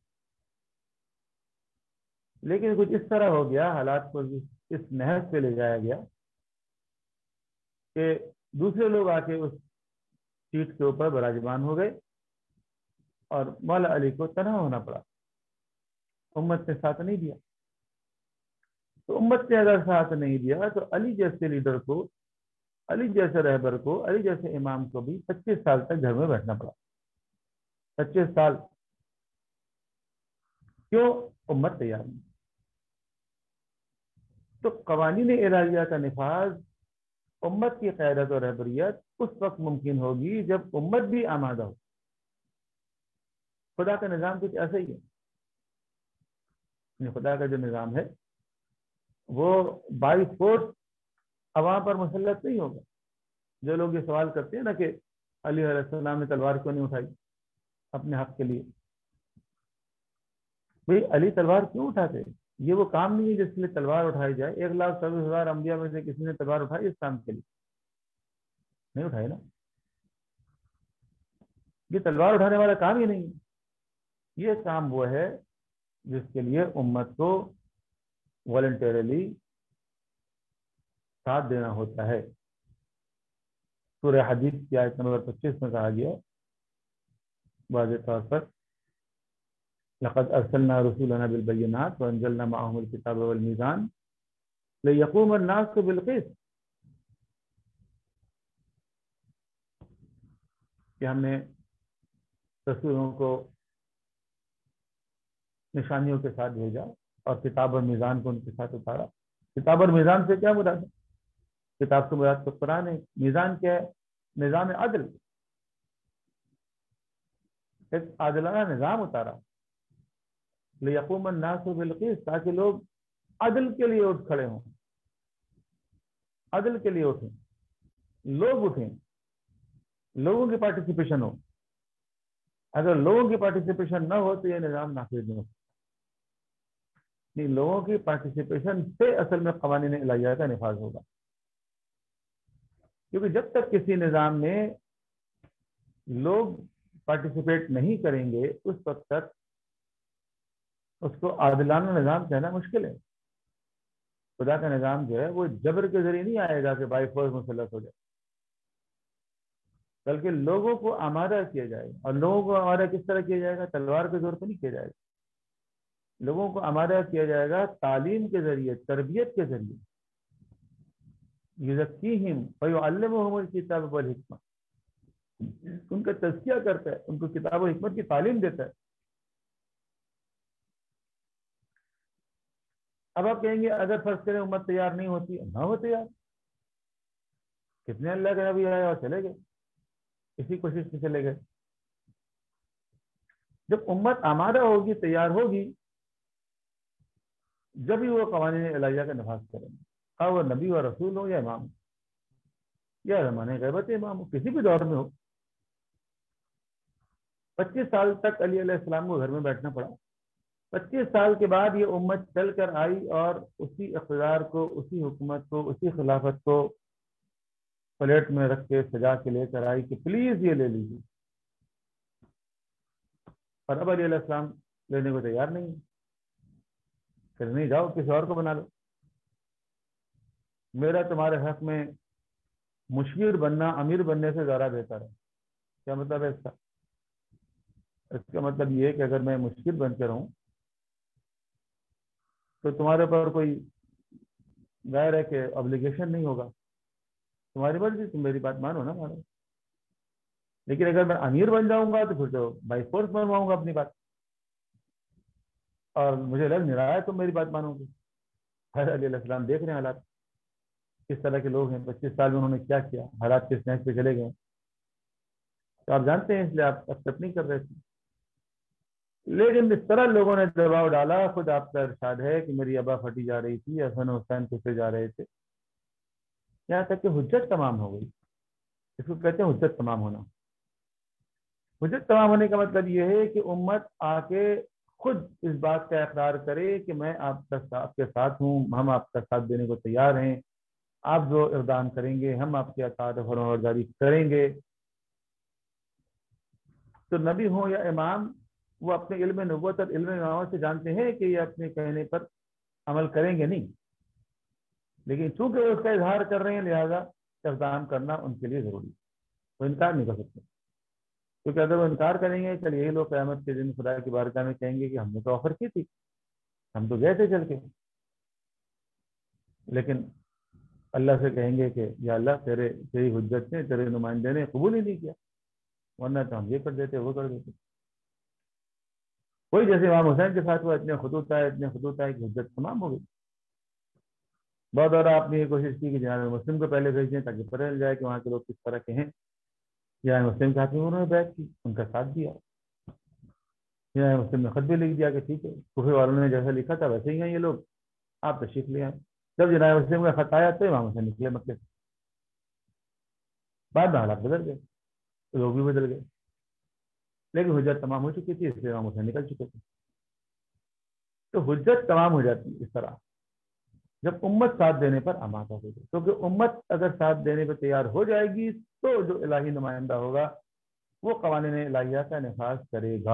لیکن کچھ اس طرح ہو گیا، حالات کو اس نہج پہ لے جایا گیا کہ دوسرے لوگ آ کے اس سیٹ کے اوپر براجمان ہو گئے اور مولا علی کو تنہا ہونا پڑا. امت نے ساتھ نہیں دیا. تو امت نے اگر ساتھ نہیں دیا تو علی جیسے لیڈر کو، علی جیسے رہبر کو، علی جیسے امام کو بھی 25 سال تک گھر میں بیٹھنا پڑا. 25 سال کیوں؟ امت تیار نہیں. تو قوانین الہیہ کا نفاذ، امت کی قیادت اور رہبریت اس وقت ممکن ہوگی جب امت بھی آمادہ ہو. خدا کا نظام کچھ ایسا ہی ہے. خدا کا جو نظام ہے وہ بائی فورس عوام پر مسلط نہیں ہوگا. جو لوگ یہ سوال کرتے ہیں نا کہ علی علیہ السلام نے تلوار کیوں نہیں اٹھائی اپنے حق کے لیے، بھئی علی تلوار کیوں اٹھاتے؟ یہ وہ کام نہیں ہے جس کے لیے تلوار اٹھائی جائے. 1,40,000 انبیاء میں سے کسی نے تلوار اٹھائی اس کام کے لیے؟ نہیں اٹھائی نا. یہ تلوار اٹھانے والا کام ہی نہیں ہے. یہ کام وہ ہے جس کے لیے امت کو والنٹیرلی ساتھ دینا ہوتا ہے. سورہ حدید کی آیت نمبر 25 میں کہا گیا واضح طور پر، لقد ارسلنا رسولنا بالبینات وانزلنا معهم الكتاب والمیزان لیقوم الناس بالقسط، کہ ہم نے رسولوں کو نشانیوں کے ساتھ بھیجا اور کتاب اور میزان کو ان کے ساتھ اتارا. کتاب اور میزان سے کیا مراد ہے؟ کتاب سے مراد تو قرآن ہے. میزان کیا ہے؟ نظام عدل، ایک عادلانہ نظام اتارا. لیقوم الناس بالقسط، تاکہ لوگ عدل کے لیے اٹھ کھڑے ہوں، عدل کے لیے اٹھیں، لوگ اٹھیں، لوگوں کی پارٹیسپیشن ہو. اگر لوگوں کی پارٹیسپیشن نہ ہو تو یہ نظام نافذ نہیں ہوتا. لوگوں کی پارٹیسپیشن سے اصل میں قوانین الہیہ کا نفاذ ہوگا. کیونکہ جب تک کسی نظام میں لوگ پارٹیسپیٹ نہیں کریں گے اس وقت تک اس کو عادلانہ نظام کہنا مشکل ہے. خدا کا نظام جو ہے وہ جبر کے ذریعے نہیں آئے گا کہ بائی فورس مسلط ہو جائے، بلکہ لوگوں کو آمادہ کیا جائے گا. اور لوگوں کو آمادہ کس طرح کیا جائے گا؟ تلوار کے زور پہ نہیں کیا جائے گا. لوگوں کو آمادہ کیا جائے گا تعلیم کے ذریعے، تربیت کے ذریعے. یزکیہم ویعلمہم الکتاب والحکمہ، ان کا تزکیہ کرتا ہے، ان کو کتاب و حکمت کی تعلیم دیتا ہے. اب آپ کہیں گے اگر فرض کریں امت تیار نہیں ہوتی، نہ ہو تیار. کتنے اللہ کے نبی آئے اور چلے گئے، اسی کوشش سے چلے گئے. جب امت آمادہ ہوگی، تیار ہوگی، جب ہی وہ قوانین الہیہ کا نفاذ کریں گے، خواہ وہ نبی و رسول ہو یا امام یا زمانے غیبت امام ہو، کسی بھی دور میں ہو. 25 سال تک علی علیہ السلام کو گھر میں بیٹھنا پڑا. 25 سال کے بعد یہ امت چل کر آئی اور اسی اقتدار کو، اسی حکومت کو، اسی خلافت کو پلیٹ میں رکھ کے سجا کے لے کر آئی کہ پلیز یہ لے لیجیے. اور اب علی علیہ السلام لینے کو تیار نہیں. پھر نہیں، جاؤ کسی اور کو بنا لو. میرا تمہارے حق میں مشیر بننا امیر بننے سے زیادہ بہتر ہے. کیا مطلب ہے اس کا؟ اس کا مطلب یہ ہے کہ اگر میں مشیر بن کے رہوں تو تمہارے پر کوئی ظاہر ہے کہ obligation نہیں ہوگا، تمہاری مرضی، تم میری بات مانو نہ مانو، لیکن اگر میں امیر بن جاؤں گا تو پھر تو بائی فورس منواؤں گا اپنی بات، اور مجھے لگ نہیں رہا ہے تم میری بات مانو گے۔ حضرت علی علیہ السلام دیکھ رہے ہیں حالات کس طرح کے لوگ ہیں، 25 سال میں انہوں نے کیا کیا، حالات کس نہج پہ چلے گئے، تو آپ جانتے ہیں، اس لیے آپ ایکسپٹ نہیں کر رہے تھے۔ لیکن اس طرح لوگوں نے دباؤ ڈالا، خود آپ کا ارشاد ہے کہ میری ابا پھٹی جا رہی تھی، حسن حسین پھٹے جا رہے تھے، یہاں تک کہ حجت تمام ہو گئی۔ اس کو کہتے ہیں حجت تمام ہونا۔ حجت تمام ہونے کا مطلب یہ ہے کہ امت آ کے خود اس بات کا اقرار کرے کہ میں آپ کے ساتھ ہوں، ہم آپ کا ساتھ دینے کو تیار ہیں، آپ جو اقدام کریں گے ہم آپ کی اطاعت و فرمانبرداری کریں گے۔ تو نبی ہوں یا امام، وہ اپنے علم نبوت اور علم امامت سے جانتے ہیں کہ یہ اپنے کہنے پر عمل کریں گے نہیں، لیکن چونکہ وہ اس کا اظہار کر رہے ہیں لہذا اقدام کرنا ان کے لیے ضروری ہے، وہ انکار نہیں کر سکتے، کیونکہ اگر وہ انکار کریں گے چل یہی لوگ قیامت کے دن خدا کی بارگاہ میں کہیں گے کہ ہم نے تو آفر کی تھی، ہم تو گئے تھے چل کے، لیکن اللہ سے کہیں گے کہ یا اللہ تیری حجت نے، تیرے نمائندے نے قبول ہی نہیں کیا، ورنہ تو ہم یہ کر دیتے وہ کر دیتے۔ وہی جیسے امام حسین کے ساتھ وہ اتنے خطوط آئے کہ حجت تمام ہو گئی۔ بہت اور آپ نے یہ کوشش کی کہ جناب مسلم کو پہلے بھیج دیں تاکہ پتہ چل جائے کہ وہاں کے لوگ کس طرح کے ہیں۔ جناب مسلم کے ہاتھ میں انہوں نے بیعت کی، ان کا ساتھ دیا، جناب مسلم نے خط بھی لکھ دیا کہ ٹھیک ہے، کوفے والوں نے جیسا لکھا تھا ویسے ہی ہیں یہ لوگ، آپ تشریف لے آئیں۔ جب جناب مسلم کا خط آیا تو امام حسین نکلے مکے سے، بعد میں حالات بدل گئے، لوگ بھی بدل گئے، لیکن حجت تمام ہو چکی تھی، اس لیے امام حسین نکل چکے تھے۔ تو حجت تمام ہو جاتی ہے اس طرح جب امت ساتھ دینے پر آمادہ ہو جائے، کیونکہ امت اگر ساتھ دینے پر تیار ہو جائے گی تو جو الہی نمائندہ ہوگا وہ قوانین الہیہ کا نفاذ کرے گا۔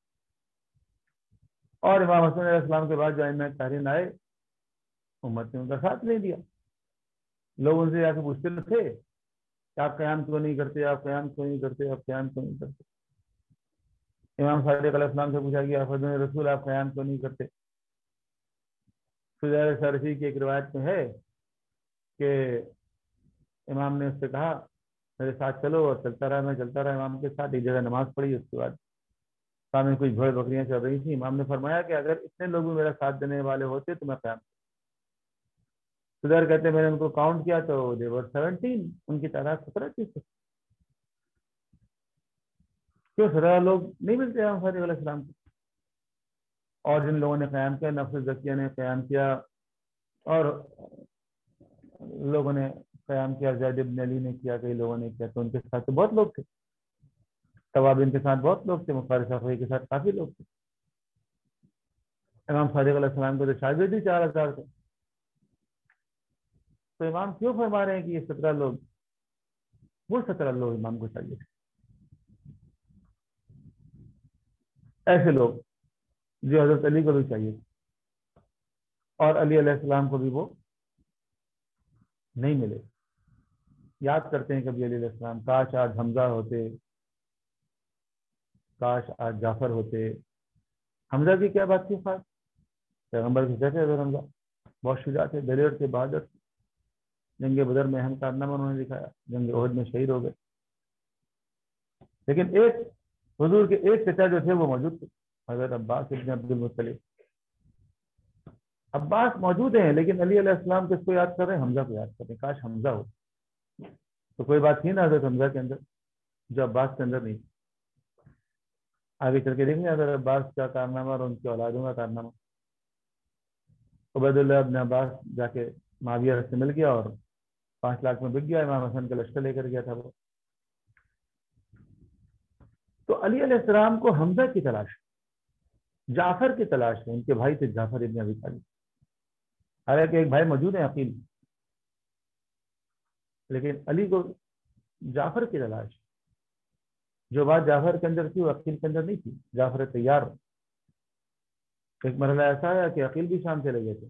اور امام حسن علیہ السلام کے بعد جو ائمہ طاہرین آئے، امت نے ان کا ساتھ نہیں دیا، لوگ ان سے جا کے پوچھتے تھے کہ آپ قیام کیوں نہیں کرتے، آپ قیام کیوں نہیں کرتے، آپ قیام کیوں نہیں کرتے۔ امام صادق علیہ السلام سے پوچھا گیا فرزند رسول آپ قیام کیوں نہیں کرتے۔ سجاد شرفی کی ایک روایت میں ہے کہ امام نے اس سے کہا میرے ساتھ چلو، اور چلتا رہا، میں چلتا رہا امام کے ساتھ، ایک جگہ نماز پڑھی، اس کے بعد سامنے کچھ بھیڑ بکریاں چل رہی تھیں، امام نے فرمایا کہ اگر اتنے لوگ بھی میرا ساتھ دینے والے ہوتے تو میں قیام کرتا۔ سدھر کہتے ہیں میں نے ان کو کاؤنٹ کیا تو دیور 17، ان کی تعداد 17 تھی۔ کیوں 17 لوگ نہیں ملتے امام صادق علیہ السلام کو؟ اور جن لوگوں نے قیام کیا، نفس زکیہ نے قیام کیا، اور لوگوں نے قیام کیا، زید بن علی نے کیا، کئی لوگوں نے کیا، تو ان کے ساتھ تو بہت لوگ تھے، توابین کے ساتھ بہت لوگ تھے، مفارس صفحی کے ساتھ کافی لوگ تھے۔ امام صادق علیہ السلام کو تو شاگرد ہی 4000 تھے، تو امام کیوں فرما رہے ہیں کہ یہ 17 لوگ، وہ 17 لوگ امام کو چاہیے تھے، ایسے لوگ جو حضرت علی کو بھی چاہیے تھے، اور علی علیہ السلام کو بھی وہ نہیں ملے۔ یاد کرتے ہیں کبھی علی علیہ السلام، کاش آج حمزہ ہوتے، کاش آج جعفر ہوتے۔ حمزہ کی کیا بات تھی خاص؟ پیغمبر کے کیسے حضرت حمزہ بہت شجاع تھے، دلیر تھے، بہادر تھے، جنگ بدر میں اہم کارنامہ انہوں نے دکھایا، جنگ احد میں شہید ہو گئے، لیکن ایک حضور کے ایک چچا جو تھے وہ موجود تھے، حضرت عباس ابن عبد المطلب۔ عباس موجود ہیں لیکن علی علیہ السلام کس کو یاد کر رہے ہیں؟ حمزہ کو یاد کر رہے ہیں، کاش حمزہ ہو۔ تو کوئی بات تھی نا حضرت حمزہ کے اندر جو عباس کے اندر نہیں تھی۔ آگے چل کے دیکھیں حضرت عباس کا کارنامہ اور ان کی اولادوں کا کارنامہ۔ عبید اللہ ابن عباس جا کے معاویہ سے مل گیا اور 5 لاکھ میں بک گیا، امام حسن کا لشکر لے کر گیا تھا وہ۔ تو علی علیہ السلام کو حمزہ کی تلاش، جعفر کی تلاش ہے، ان کے بھائی تھے جعفر ابن ابی طالب، حالانکہ ایک بھائی موجود ہیں عقیل، لیکن علی کو جعفر کی تلاش، جو بات جعفر کے اندر تھی وہ عقیل کے اندر نہیں تھی، جعفر تیار۔ ایک مرحلہ ایسا ہے کہ عقیل بھی شام چلے گئے تھے۔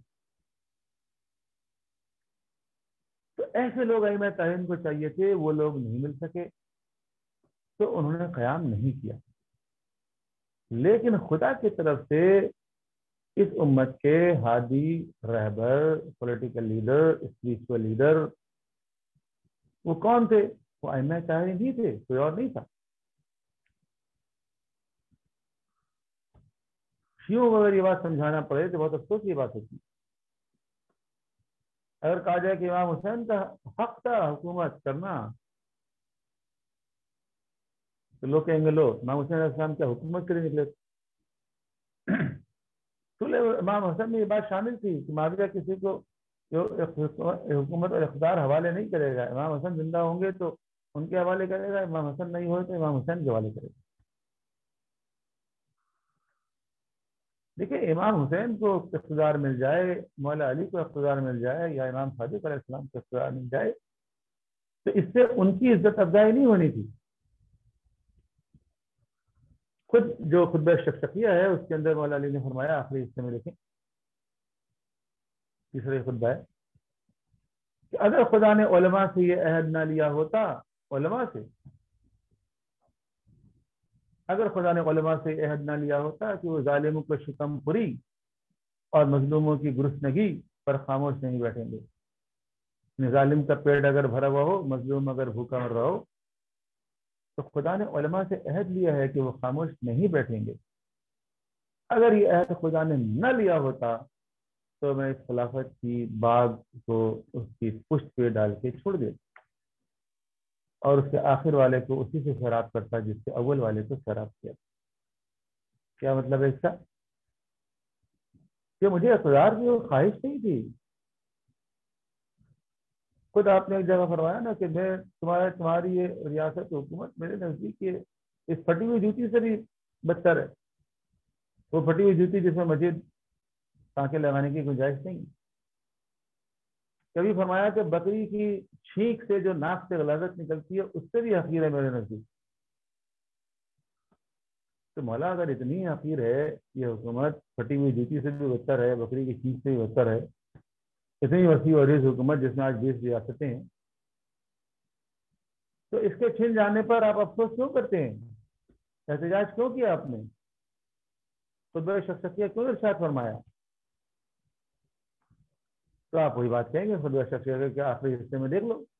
تو ایسے لوگ ائمہ طاہرین کو چاہیے تھے، وہ لوگ نہیں مل سکے تو انہوں نے قیام نہیں کیا، لیکن خدا کی طرف سے اس امت کے ہادی، رہبر، پولیٹیکل لیڈر، اسپریچول لیڈر وہ کون تھے؟ وہ ائمہ طاہرین ہی تھے، کوئی اور نہیں تھا۔ شیعوں کو اگر یہ بات سمجھانا پڑے تو بہت افسوس کی بات ہوتی ہے۔ اگر کہا جائے کہ امام حسین کا حق تھا حکومت کرنا، تو لوگ کہیں گے لو امام حسین علیہ السلام کیا حکومت کے لیے نکلے؟ امام حسن میں یہ بات شامل تھی کہ معاویہ کسی کو جو حکومت اور اقتدار حوالے نہیں کرے گا، امام حسن زندہ ہوں گے تو ان کے حوالے کرے گا، امام حسن نہیں ہوئے تو امام حسین کے حوالے کرے گا۔ دیکھیں، امام حسین کو اقتدار مل جائے، مولا علی کو اقتدار مل جائے، یا امام صادق علیہ السلام کو اقتدار مل جائے تو اس سے ان کی عزت افزائی نہیں ہونی تھی۔ خود جو خطبہ شفشقیہ ہے اس کے اندر مولا علی نے فرمایا، آخری حصے میں دیکھیں، تیسرے خطبہ ہے کہ اگر خدا نے علماء سے یہ عہد نہ لیا ہوتا، علماء سے اگر خدا نے علماء سے عہد نہ لیا ہوتا کہ وہ ظالموں کو شکم پوری اور مظلوموں کی گرسنگی پر خاموش نہیں بیٹھیں گے، ظالم کا پیٹ اگر بھرا ہوا ہو، مظلوم اگر بھوکا مر رہا ہو، تو خدا نے علماء سے عہد لیا ہے کہ وہ خاموش نہیں بیٹھیں گے۔ اگر یہ عہد خدا نے نہ لیا ہوتا تو میں اس خلافت کی باغ کو اس کی پشت پہ ڈال کے چھوڑ دیتا اور اس کے آخر والے کو اسی سے سیراب کرتا جس سے اول والے کو سیراب کیا۔ کیا مطلب ہے اس کا؟ کہ مجھے اقتدار کی خواہش نہیں تھی۔ خود آپ نے ایک جگہ فرمایا نا کہ میں تمہاری یہ ریاست حکومت میرے نزدیک اس پھٹی ہوئی جوتی سے بھی بدتر ہے۔ وہ پھٹی ہوئی جوتی جس میں مزید ٹانکے لگانے کی گنجائش نہیں۔ کبھی فرمایا کہ بکری کی چھینک سے جو ناک سے غلاظت نکلتی ہے اس سے بھی حقیر ہے میرے نزدیک۔ تو مولا اگر اتنی حقیر ہے، یہ حکومت پھٹی ہوئی جوتی سے بھی بدتر ہے، بکری کی چھینک سے بھی بدتر ہے، اتنی وسیع و عریض حکومت جس میں آج 20 ریاستیں ہیں، تو اس کے چھن جانے پر آپ افسوس کیوں کرتے ہیں؟ احتجاج کیوں کیا آپ نے؟ خطبہ شفشقیہ کیوں ارشاد فرمایا؟ تو آپ وہی بات کہیں گے خطبہ شفشقیہ کے آخری حصے میں دیکھ لو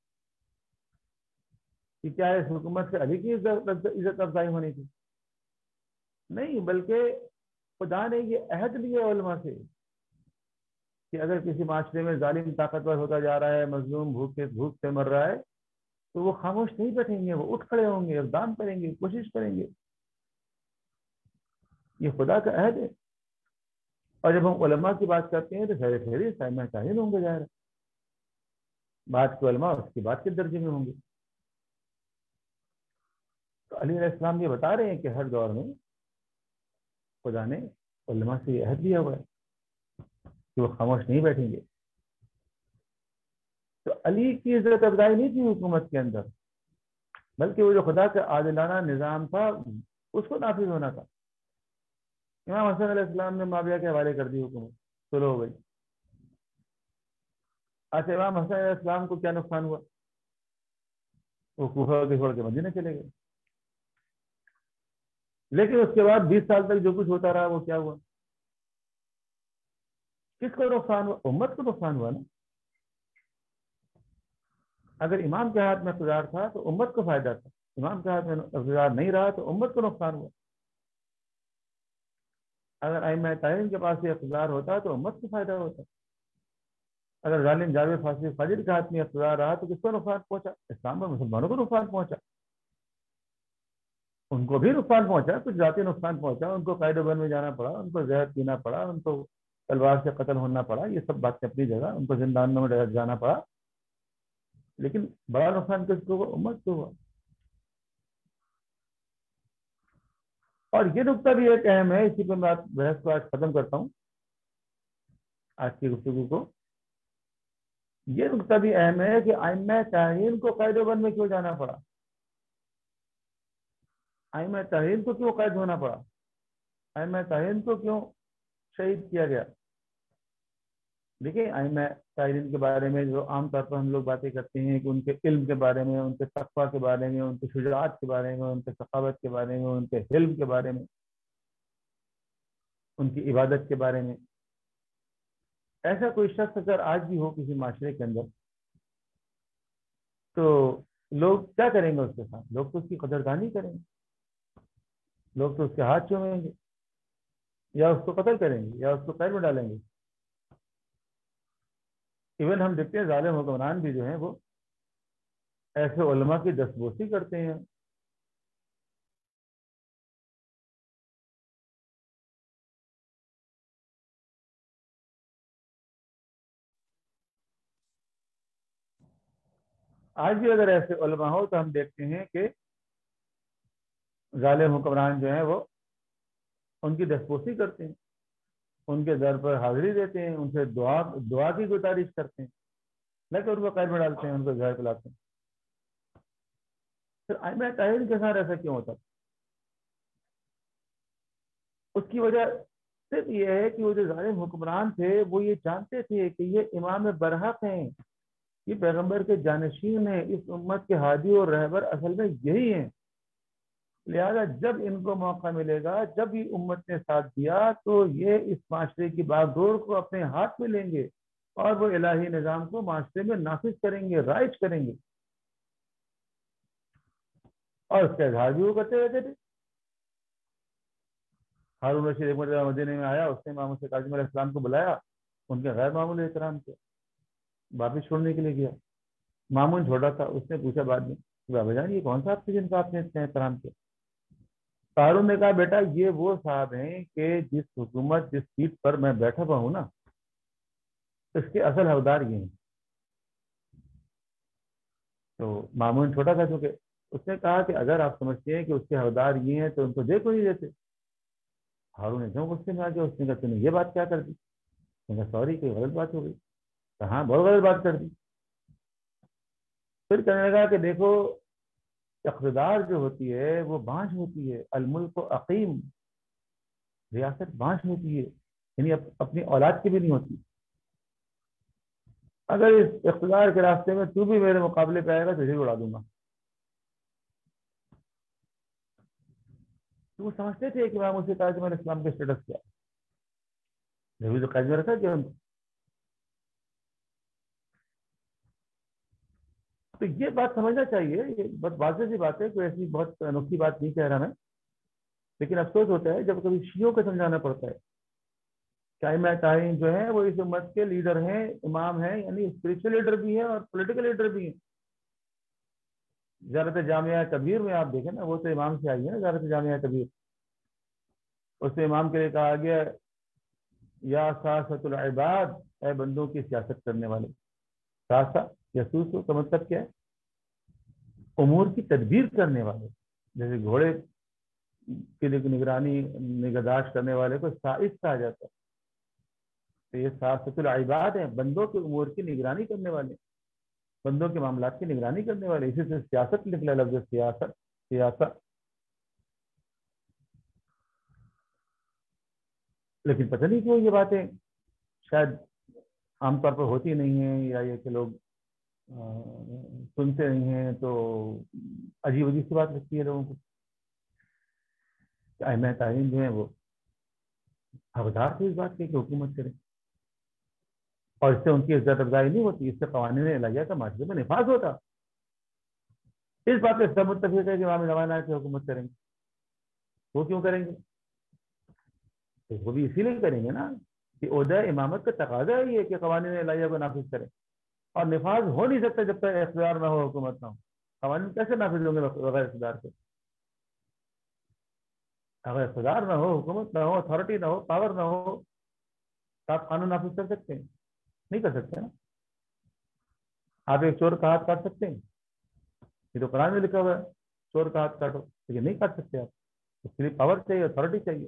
کہ کیا اس حکومت سے علی کی عزت افزائی ہونی تھی؟ نہیں، بلکہ خدا نے یہ عہد لیا علماء سے کہ اگر کسی معاشرے میں ظالم طاقتور ہوتا جا رہا ہے، مظلوم بھوک سے مر رہا ہے، تو وہ خاموش نہیں بیٹھیں گے، وہ اٹھ کھڑے ہوں گے، اقدام کریں گے، کوشش کریں گے۔ یہ خدا کا عہد ہے۔ اور جب ہم علماء کی بات کرتے ہیں تو خیر ائمہ طاہرین ہوں گے، ظاہر ہے بات کے علماء اس کی بات کے درجے میں ہوں گے۔ تو علی علیہ السلام یہ بتا رہے ہیں کہ ہر دور میں خدا نے علماء سے یہ عہد لیا ہوا ہے کہ وہ خاموش نہیں بیٹھیں گے۔ تو علی کی عزت افزائی نہیں تھی حکومت کے اندر، بلکہ وہ جو خدا کا عادلانہ نظام تھا اس کو نافذ ہونا تھا۔ امام حسن علیہ السلام نے معاویہ کے حوالے کر دی حکومت، سلو ہو گئی۔ اچھا، امام حسن علیہ السلام کو کیا نقصان ہوا؟ وہ کوفہ کے چھوڑ کے مدینہ چلے گئے، لیکن اس کے بعد 20 سال تک جو کچھ ہوتا رہا وہ کیا ہوا؟ کس کو نقصان ہوا؟ امت کو نقصان ہوا نا۔ اگر امام کے ہاتھ میں اقتدار تھا تو امت کو فائدہ تھا، امام کے ہاتھ میں اقتدار نہیں رہا تو امت کو نقصان ہوا۔ اگر ائمہ طاہرین کے پاس یہ اقتدار ہوتا تو امت کو فائدہ ہوتا۔ اگر ظالم جاوید فاجر کے ہاتھ میں اقتدار رہا تو کس کو نقصان پہنچا؟ اسلام میں مسلمانوں کو نقصان پہنچا، ان کو بھی نقصان پہنچا، کچھ ذاتی نقصان پہنچا، ان کو قید و بند میں جانا پڑا، ان کو زہر پینا پڑا، ان کو تلوار سے قتل ہونا پڑا، یہ سب باتیں اپنی جگہ، ان کو زندانوں میں جانا پڑا، لیکن بڑا نقصان کس کو ہوا؟ امت کو ہوا۔ اور یہ نقطہ بھی ایک اہم ہے، اسی پہ میں بحث کو آج ختم کرتا ہوں، آج کی گفتگو کو۔ یہ نقطہ بھی اہم ہے کہ ائمہ طاہرین کو قید و بند میں کیوں جانا پڑا؟ ائمہ طاہرین کو کیوں قید ہونا پڑا؟ ائمہ طاہرین کو کیوں شہید کیا گیا؟ دیکھیں، ائمہ طاہرین کے بارے میں جو عام طور پر ہم لوگ باتیں کرتے ہیں کہ ان کے علم کے بارے میں، ان کے تقویٰ کے بارے میں، ان کے شجاعت کے بارے میں، ان کے سخاوت کے بارے میں، ان کے حلم کے بارے میں، ان کی عبادت کے بارے میں. ایسا کوئی شخص اگر آج بھی ہو کسی معاشرے کے اندر تو لوگ کیا کریں گے اس کے ساتھ؟ لوگ تو اس کی قدردانی کریں گے, لوگ تو اس کے ہاتھ چومیں گے, یا اس کو قتل کریں گے, یا اس کو قید میں ڈالیں گے. ایون ہم دیکھتے ہیں ظالم حکمران بھی جو ہیں وہ ایسے علماء کی دستبوسی کرتے ہیں. آج بھی اگر ایسے علماء ہو تو ہم دیکھتے ہیں کہ ظالم حکمران جو ہیں وہ ان کی دستبوسی کرتے ہیں, ان کے در پر حاضری دیتے ہیں, ان سے دعا کی گزارش کرتے ہیں, لیکن ان کو قید میں ڈالتے ہیں, ان کو زہر پلاتے ہیں. پھر ائمہ طاہرین کے ساتھ ایسا کیوں ہوتا؟ اس کی وجہ صرف یہ ہے کہ وہ جو ظالم حکمران تھے وہ یہ جانتے تھے کہ یہ امام برحق ہیں, یہ پیغمبر کے جانشین ہیں, اس امت کے ہادی اور رہبر اصل میں یہی ہیں. لہذا جب ان کو موقع ملے گا, جب یہ امت نے ساتھ دیا تو یہ اس معاشرے کی باغ ڈور کو اپنے ہاتھ میں لیں گے اور وہ الہی نظام کو معاشرے میں نافذ کریں گے, رائج کریں گے. اور اس کا اظہار بھی وہ کرتے رہتے تھے. ہارون رشید ایک مرتبہ مدینے میں آیا, اس نے امام موسیٰ کاظم علیہ السلام کو بلایا, ان کے غیر معمولی احترام کیا, واپس چھوڑنے کے لیے گیا. مامون چھوٹا تھا, اس نے پوچھا بعد میں بابا جان یہ کون صاحب تھے جن کا آپ نے اتنا احترام کیا؟ ہارون نے کہا بیٹا یہ وہ صاحب ہیں کہ جس حکومت جس سیٹ پر میں بیٹھا ہوا ہوں نا اس کے اصل حقدار یہ ہیں. تو مامون چھوٹا تھا چونکہ, اس نے کہا کہ اگر آپ سمجھتے ہیں کہ اس کے حقدار یہ ہیں تو ان کو دے کو نہیں دیتے. ہارون نے کیوں غصے میں آ گیا, اس نے کہا تم نے یہ بات کیا کر دی؟ میں نے کہا سوری کوئی غلط بات ہو گئی. ہاں بہت غلط بات کر دی. پھر کہنے لگا کہ دیکھو اقتدار جو ہوتی ہے وہ بانجھ ہوتی ہے, الملک عقیم, ریاست بانجھ ہوتی ہے, یعنی اپنی اولاد کی بھی نہیں ہوتی. اگر اس اقتدار کے راستے میں تو بھی میرے مقابلے پہ آئے گا تو تجھے اڑا دوں گا. تو وہ سمجھتے تھے کہ امام موسیٰ کاظم علیہ السلام کا اسٹیٹس کیا ہے, ابھی تو قید میں رکھا کیا. تو یہ بات سمجھنا چاہیے, یہ بہت واضح سی بات ہے, کوئی ایسی بہت انوکھی بات نہیں کہہ رہا میں. لیکن افسوس ہوتا ہے جب کبھی شیعوں کو سمجھانا پڑتا ہے. ائمہ طاہرین جو ہیں وہ اس امت کے لیڈر ہیں, امام ہیں, یعنی اسپرچل لیڈر بھی ہیں اور پولیٹیکل لیڈر بھی ہیں. زیارت جامعہ کبیر میں آپ دیکھیں نا, وہ تو امام سے آئی ہے نا زیارت جامعہ کبیر. اس میں امام کے لیے کہا گیا یا سیاست العباد, اے بندوں کی سیاست کرنے والے. سیاست یسوس کا مطلب کیا ہے؟ امور کی تدبیر کرنے والے. جیسے گھوڑے کی نگرانی نگہداشت کرنے والے کو سائس کہا جاتا ہے. تو یہ سیاست العباد ہیں, بندوں کے امور کی نگرانی کرنے والے, بندوں کے معاملات کی نگرانی کرنے والے. اسی سے سیاست نکلا لفظ سیاست. سیاست لیکن پتہ نہیں کیوں یہ باتیں شاید عام طور پر ہوتی نہیں ہیں, یا یہ کہ لوگ سنتے نہیں ہیں, تو عجیب عجیب سی بات لگتی ہے لوگوں کو. ائمہ طاہرین جو ہیں وہ حقدار تھے اس بات کے کہ حکومت کریں, اور اس سے ان کی عزت افزائی نہیں ہوتی, اس سے قوانین الہیہ کا معاشرے میں نفاذ ہوتا. اس بات پہ سب متفق ہے کہ امام زمانہ کی حکومت کریں گے. وہ کیوں کریں گے؟ تو وہ بھی اسی لیے کریں گے نا کہ عہدہ امامت کا تقاضا ہے یہ کہ قوانین الہیہ کو نافذ کریں, اور نفاذ ہو نہیں سکتا جب تک اقتدار نہ ہو, حکومت نہ ہو. قوانین کیسے نافذ ہوں گے بغیر اقتدار کے؟ اگر اقتدار نہ ہو, حکومت نہ ہو, اتھارٹی نہ ہو, پاور نہ ہو, تو آپ قانون نافذ کر سکتے ہیں؟ نہیں کر سکتے نا. آپ ایک چور کا ہاتھ کاٹ سکتے ہیں؟ یہ تو قرآن میں لکھا ہوا ہے چور کا ہاتھ کاٹو, لیکن نہیں کاٹ سکتے آپ. اس کے لیے پاور چاہیے, اتھارٹی چاہیے.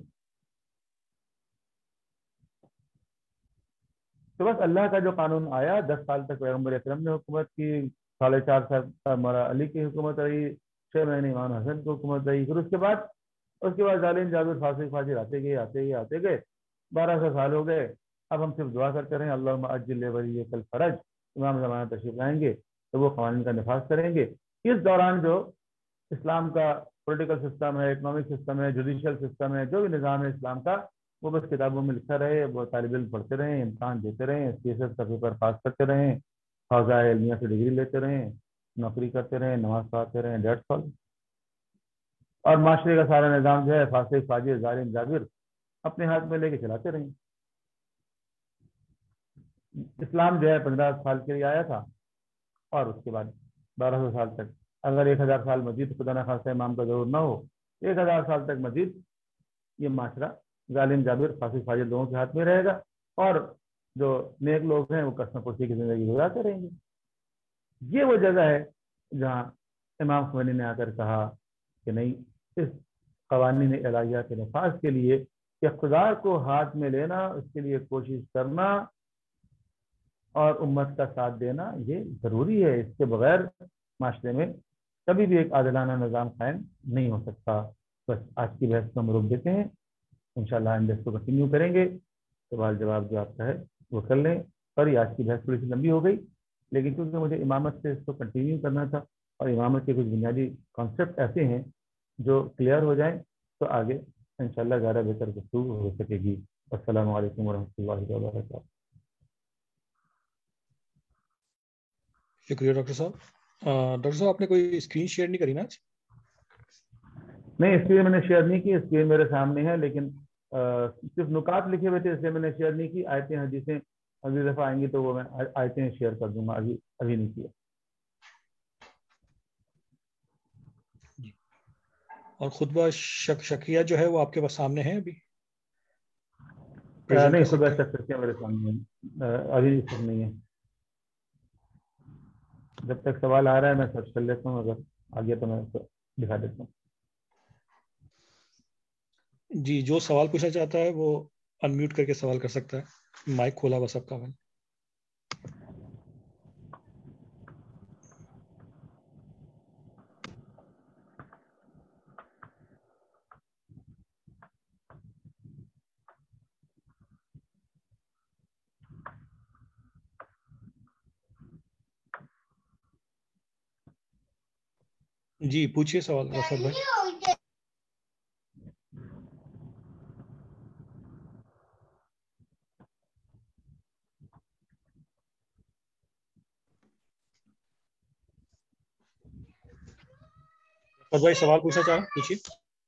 تو بس اللہ کا جو قانون آیا, 10 سال تک پیغمبر اکرم نے حکومت کی, 4.5 سال مولا علی کی حکومت رہی, 6 مہینے امام حسن کی حکومت رہی. پھر اس کے بعد ظالم جابر فاسق فاجر آتے گئے 1200 سال ہو گئے. اب ہم صرف دعا کرتے رہے اللہم عجل ولی کل فرج. امام زمانہ تشریف لائیں گے تو وہ قوانین کا نفاذ کریں گے. اس دوران جو اسلام کا پولیٹیکل سسٹم ہے, اکنامک سسٹم ہے, جوڈیشل سسٹم ہے, جو بھی نظام ہے اسلام کا, وہ بس کتابوں میں لکھا رہے، وہ طالب علم پڑھتے رہیں، امتحان دیتے رہیں، CSS کا پیپر پاس کرتے رہیں، حوزہ علمیہ سے ڈگری لیتے رہیں، نوکری کرتے رہیں، نماز پڑھتے رہیں، 1.5 سال، اور معاشرے کا سارا نظام جو ہے فاسق فاجر ظالم جابر اپنے ہاتھ میں لے کے چلاتے رہیں۔ اسلام جو ہے 15 سال کے لیے آیا تھا، اور اس کے بعد 1200 سال تک، اگر 1000 سال مزید خدا نخواستہ امام کا ضرور نہ ہو، 1000 سال تک مزید یہ معاشرہ ظالم جابر فاسق فاجر لوگوں کے ہاتھ میں رہے گا، اور جو نیک لوگ ہیں وہ کسم پرسی کی زندگی گزارتے رہیں گے۔ یہ وہ جگہ ہے جہاں امام خمینی نے آ کر کہا کہ نہیں، اس قوانین الہیہ کے نفاذ کے لیے اقتدار کو ہاتھ میں لینا، اس کے لیے کوشش کرنا اور امت کا ساتھ دینا یہ ضروری ہے۔ اس کے بغیر معاشرے میں کبھی بھی ایک عادلانہ نظام قائم نہیں ہو سکتا۔ بس آج کی بحث کو ہم روک دیتے ہیں، انشاءاللہ ہم بحث کو کنٹینیو کریں گے، سوال جواب جو آپ کا ہے وہ کر لیں۔ اور یہ آج کی بحث تھوڑی سی لمبی ہو گئی، لیکن کیونکہ مجھے امامت سے اس کو کنٹینیو کرنا تھا، اور امامت کے کچھ بنیادی کانسیپٹ ایسے ہیں جو کلیئر ہو جائیں تو آگے انشاءاللہ زیادہ بہتر گفتگو ہو سکے گی۔ السلام علیکم ورحمۃ اللہ وبرکاتہ۔ شکریہ ڈاکٹر صاحب۔ ڈاکٹر صاحب آپ نے کوئی اسکرین شیئر نہیں کری نا آج؟ نہیں، اسکرین میں نے شیئر نہیں کی، اسکرین میرے سامنے ہے، لیکن صرف نکات لکھے ہوئے تھے اس لیے میں نے شیئر نہیں کی۔ آیتیں حدیثیں اگلی دفعہ آئیں گی تو وہ میں آیتیں شیئر کر دوں گا، ابھی نہیں کیا۔ اور خطبہ شکیہ جو ہے وہ آپ کے پاس سامنے ہے ابھی؟ نہیں، خطبہ شکیہ میرے سامنے ابھی تک نہیں ہے۔ جب تک سوال آ رہا ہے میں سرچ کر لیتا ہوں، اگر آ گیا تو میں اس کو دکھا دیتا ہوں۔ جی، جو سوال پوچھنا چاہتا ہے وہ انمیوٹ کر کے سوال کر سکتا ہے، مائک کھولا ہوا سب کا۔ میں جی پوچھیے سوال رفعت بھائی۔ رفعت بھائی سوال پوچھنا چاہ رہے ہیں، پوچھیے۔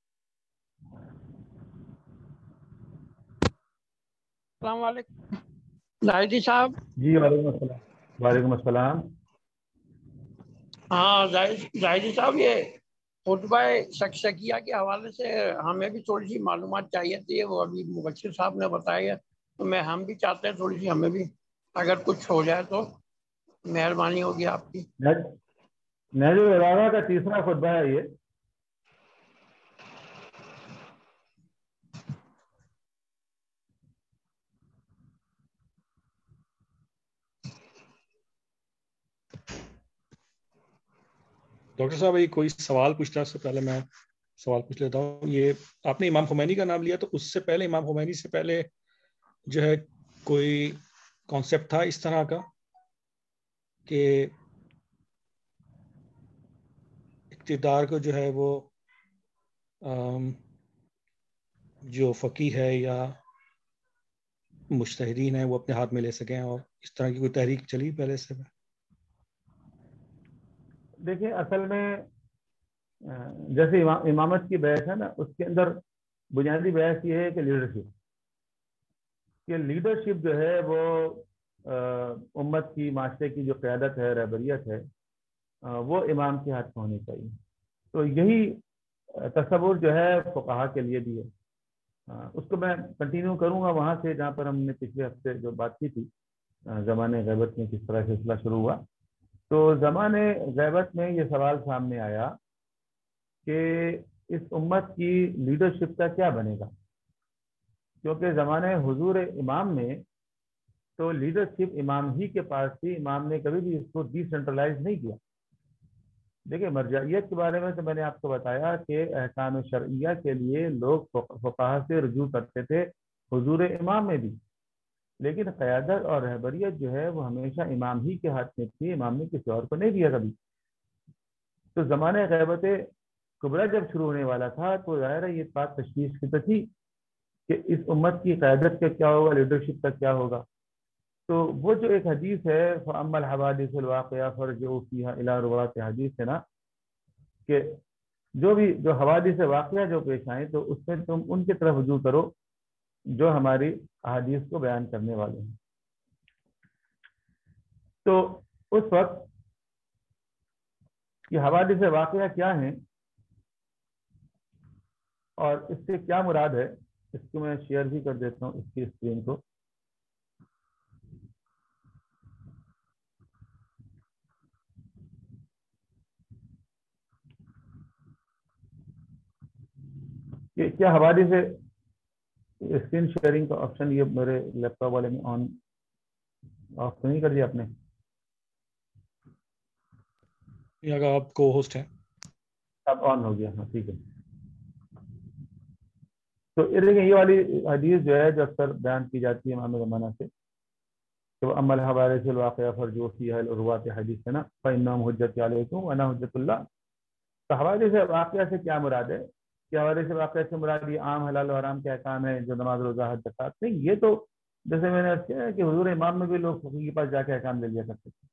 السلام علیکم زاہدی صاحب۔ جی وعلیکم السلام۔ وعلیکم السلام۔ ہاں زاہدی صاحب، یہ خطبہ شکیہ کے حوالے سے ہمیں بھی تھوڑی سی معلومات چاہیے تھی، وہ ابھی مبشر صاحب نے بتایا، تو ہم بھی چاہتے ہیں تھوڑی سی ہمیں بھی اگر کچھ ہو جائے تو مہربانی ہوگی آپ کی۔ نہج البلاغہ کا تیسرا خطبہ ہے یہ۔ ڈاکٹر صاحب یہ کوئی سوال پوچھتا ہے، اس سے پہلے میں سوال پوچھ لیتا ہوں۔ یہ آپ نے امام خمینی کا نام لیا، تو اس سے پہلے امام خمینی سے پہلے جو ہے کوئی کانسیپٹ تھا اس طرح کا کہ اقتدار کو جو ہے وہ جو فقیہ ہے یا مجتہدین ہیں وہ اپنے ہاتھ میں لے سکیں، اور اس طرح کی کوئی تحریک چلی پہلے سے؟ دیکھیں، اصل میں جیسے امامت کی بحث ہے نا، اس کے اندر بنیادی بحث یہ ہے کہ لیڈرشپ جو ہے وہ امت کی، معاشرے کی جو قیادت ہے، رہبریت ہے، وہ امام کے ہاتھ میں ہونی چاہیے۔ تو یہی تصور جو ہے فقہا کے لیے بھی ہے۔ اس کو میں کنٹینیو کروں گا وہاں سے جہاں پر ہم نے پچھلے ہفتے جو بات کی تھی، زمانے غیبت میں کس طرح سلسلہ شروع ہوا۔ تو زمانے غیبت میں یہ سوال سامنے آیا کہ اس امت کی لیڈرشپ کا کیا بنے گا، کیونکہ زمانے حضور امام میں تو لیڈرشپ امام ہی کے پاس تھی، امام نے کبھی بھی اس کو ڈی سینٹرلائز نہیں کیا۔ دیکھیں، مرجعیت کے بارے میں تو میں نے آپ کو بتایا کہ احکام شرعیہ کے لیے لوگ فقہا سے رجوع کرتے تھے حضور امام میں بھی، لیکن قیادت اور رہبریت جو ہے وہ ہمیشہ امام ہی کے ہاتھ میں تھی، امام نے کسی اور کو نہیں دیا کبھی۔ تو زمانے غیبت کبریٰ جب شروع ہونے والا تھا تو ظاہر ہے یہ بات تشویش کی تو تھی کہ اس امت کی قیادت کا کیا ہوگا، لیڈرشپ کا کیا ہوگا. تو وہ جو ایک حدیث ہے فَأَمَّا الْحَوَادِثُ الْوَاقِعَةُ فَارْجِعُوا فِيهَا إِلَىٰ رُوَاةِ حدیث ہے نا، کہ جو حوادث واقعہ جو پیش آئیں تو اس میں تم ان کی طرف رجوع کرو جو ہماری احادیث کو بیان کرنے والے ہیں. تو اس وقت یہ حوادث واقعہ کیا ہیں اور اس سے کیا مراد ہے، اس کو میں شیئر بھی کر دیتا ہوں اس کی اسکرین کو. کہ کیا حوادث ہے، اسکرین شیئرنگ کا آپشن یہ میرے لیپ ٹاپ والے میں آن آف تو نہیں کر دیا آپ نے؟ اگر آپ کو ہوسٹ ہیں اب آن ہو گیا. ہاں ٹھیک ہے. تو یہ والی حدیث جو ہے جو اکثر بیان کی جاتی ہے امام زمانہ سے کہ وہ اما الحوادث الواقعہ فارجعوا فیہا الی رواۃ حدیث ہے نا فإنہم حجۃ علیکم وانا حجۃ اللہ. تو حوادث واقعہ سے کیا مراد ہے؟ کہ حوادث واقعہ سے مراد یہ عام حلال و حرام کے احکام ہے جو نماز روزہ حج زکات نہیں. یہ تو جیسے میں نے عرض کیا ہے کہ حضور امام میں بھی لوگ فقیہ کے پاس جا کے احکام لے لیا کرتے تھے.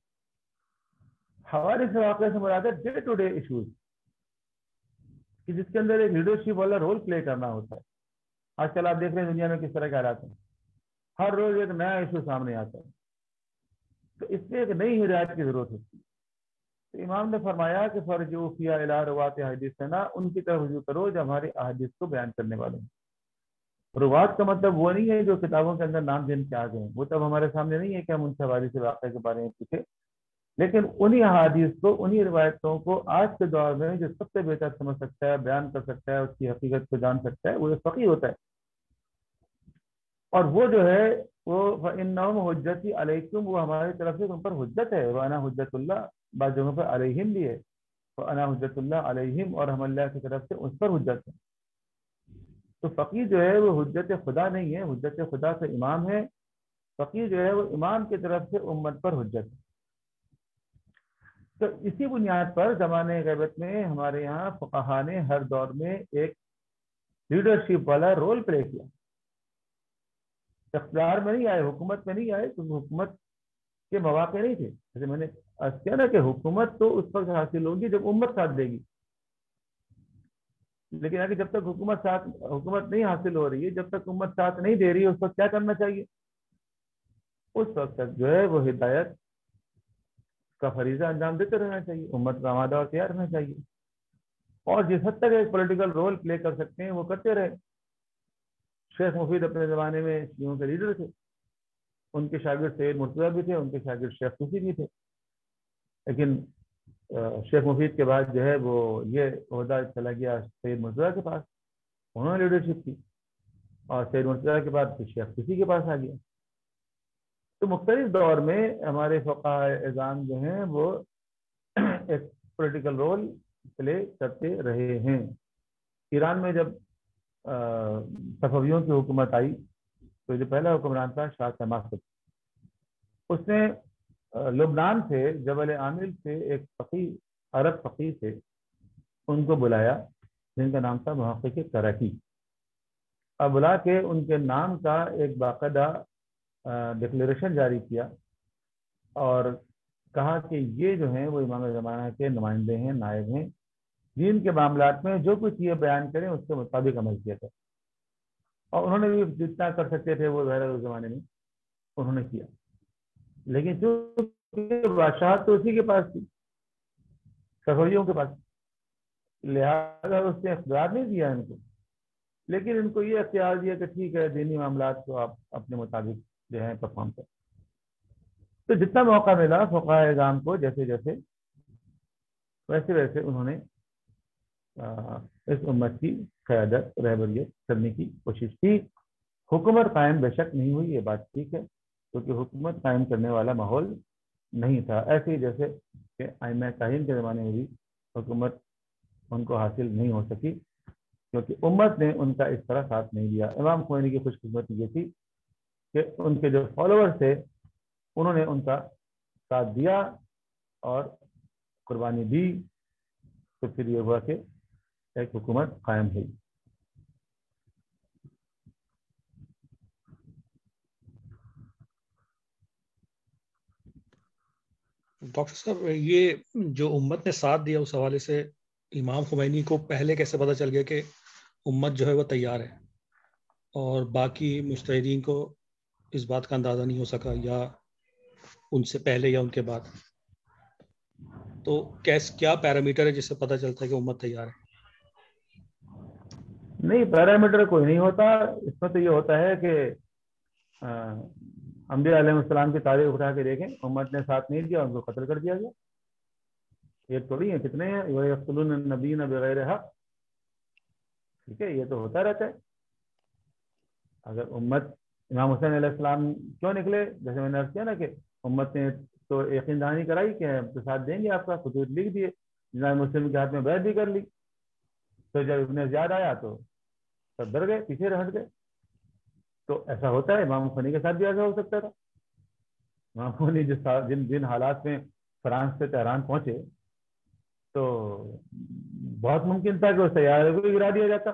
حوادث واقعہ سے مراد ہے ڈے ٹو ڈے ایشوز کہ جس کے اندر ایک لیڈرشپ والا رول پلے کرنا ہوتا ہے. آج کل آپ دیکھ رہے ہیں دنیا میں کس طرح کے حالات ہیں، ہر روز ایک نیا ایشو سامنے آتا ہے. تو اس میں ایک نئی ہدایت کی ضرورت ہوتی ہے. تو امام نے فرمایا کہ فارجعوا فیہا الی رواۃ حدیث ہے نا، ان کی طرف رجوع کرو جو ہمارے احادیث کو بیان کرنے والے ہیں. روات کا مطلب وہ نہیں ہے جو کتابوں کے اندر نام جن کے آ گئے ہیں، وہ تب ہمارے سامنے نہیں ہے کہ ہم ان سے حوادث واقعہ کے بارے میں پوچھیں، لیکن انہی احادیث کو، انہی روایتوں کو آج کے دور میں جو سب سے بہتر سمجھ سکتا ہے، بیان کر سکتا ہے، اس کی حقیقت کو جان سکتا ہے، وہ ایک فقیہ ہوتا ہے. اور وہ جو ہے وہ فإنہم حجۃ علیکم، وہ ہماری طرف سے تم پر حجت ہے. وانا حجت اللہ، بعض جگہوں پر علیہم بھی ہے، وانا حجت اللہ علیہم، اور ہم اللہ کی طرف سے اس پر حجت ہے. تو فقیہ جو ہے وہ حجت خدا نہیں ہے، حجت خدا سے امام ہے. فقیہ جو ہے وہ امام کی طرف سے امت پر حجت ہے. تو اسی بنیاد پر زمانے غیبت میں ہمارے یہاں فقہا نے ہر دور میں ایک لیڈرشپ والا رول پلے کیا. اقتدار میں نہیں آئے، حکومت میں نہیں آئے، کیونکہ حکومت کے مواقع نہیں تھے. جیسے میں نے کہا نا کہ حکومت تو اس وقت حاصل ہوگی جب امت ساتھ دے گی، لیکن اگر جب تک حکومت نہیں حاصل ہو رہی ہے، جب تک امت ساتھ نہیں دے رہی ہے، اس وقت کیا کرنا چاہیے؟ اس وقت تک جو ہے وہ ہدایت کا فریضہ انجام دیتے رہنا چاہیے، امت کا آمادہ اور تیار رہنا چاہیے، اور جس حد تک ایک پولیٹیکل رول پلے کر سکتے ہیں وہ کرتے رہے. شیخ مفید اپنے زمانے میں شیعوں کے لیڈر تھے، ان کے شاگرد سید مرتضیٰ بھی تھے، ان کے شاگرد شیخ طوسی بھی تھے. لیکن شیخ مفید کے بعد جو ہے وہ یہ عہدہ چلا گیا سید مرتضیٰ کے پاس، انہوں نے لیڈرشپ کی، اور سید مرتضیٰ کے بعد شیخ طوسی کے پاس آ گیا. تو مختلف دور میں ہمارے فقہاء اعظام جو ہیں وہ ایک پولیٹیکل رول پلے کرتے رہے ہیں. ایران میں جب صفویوں کی حکومت آئی تو جو پہلا حکمران تھا شاہ تماسپ، اس نے لبنان سے جبل عامل سے ایک فقیہ، عرب فقیہ تھے، ان کو بلایا جن کا نام تھا محقق کرکی. اب بلا کے ان کے نام کا ایک باقاعدہ ڈکلیریشن جاری کیا اور کہا کہ یہ جو ہیں وہ امام زمانہ کے نمائندے ہیں، نائب ہیں، دین کے معاملات میں جو کچھ یہ بیان کریں اس کے مطابق عمل کیا تھا. اور انہوں نے بھی جتنا کر سکتے تھے وہ ظاہر اس زمانے میں انہوں نے کیا. لیکن جو بادشاہت تو اسی کے پاس تھی، صفویوں کے پاس، لہذا اس نے اختیار نہیں دیا ان کو، لیکن ان کو یہ اختیار دیا کہ ٹھیک ہے دینی معاملات کو آپ اپنے مطابق جو ہے پرفارم کریں. تو جتنا موقع ملا فقہاء اعظام کو جیسے جیسے ویسے ویسے انہوں نے اس امت کی قیادت رہبریت کرنے کی کوشش کی. حکومت قائم بے شک نہیں ہوئی، یہ بات ٹھیک ہے، کیونکہ حکومت قائم کرنے والا ماحول نہیں تھا. ایسے ہی جیسے کہ ائمہ تعین کے زمانے میں بھی حکومت ان کو حاصل نہیں ہو سکی کیونکہ امت نے ان کا اس طرح ساتھ نہیں دیا. امام خمینی کی خوش قسمتی یہ تھی کہ ان کے جو فالوور تھے انہوں نے ان کا ساتھ دیا اور قربانی دی، تو پھر یہ ہوا کہ ایک حکومت قائم ہوئی. ڈاکٹر صاحب یہ جو امت نے ساتھ دیا اس حوالے سے امام خمینی کو پہلے کیسے پتہ چل گیا کہ امت جو ہے وہ تیار ہے اور باقی مجتہدین کو اس بات کا اندازہ نہیں ہو سکا، یا ان سے پہلے یا ان کے بعد؟ تو کیا پیرامیٹر ہے جس سے پتہ چلتا ہے کہ امت تیار ہے؟ نہیں، پیرامیٹر کوئی نہیں ہوتا اس میں، تو یہ ہوتا ہے کہ انبیاء علیہ السلام کی تاریخ اٹھا کے دیکھیں، امت نے ساتھ نہیں دیا، ان کو قتل کر دیا گیا. یہ تھوڑی ہیں، کتنے ہیں یقتلون النبیین بغیر حق. ٹھیک ہے، یہ تو ہوتا رہتا ہے. اگر امت، امام حسین علیہ السلام کیوں نکلے؟ جیسے میں نے عرض کیا نا کہ امت نے تو یقین دہانی کرائی کہ ہم تو ساتھ دیں گے آپ کا، خطوط لکھ دیے، جناب مسلم کے ہاتھ میں بیعت بھی کر لی. تو جب ابن زیاد آیا تو سب ڈر گئے، پیچھے ہٹ گئے. تو ایسا ہوتا ہے. امام خمینی کے ساتھ بھی ایسا ہو سکتا تھا. امام خمینی جن حالات میں فرانس سے تہران پہنچے تو بہت ممکن تھا کہ اس طیارے کو گرا دیا جاتا.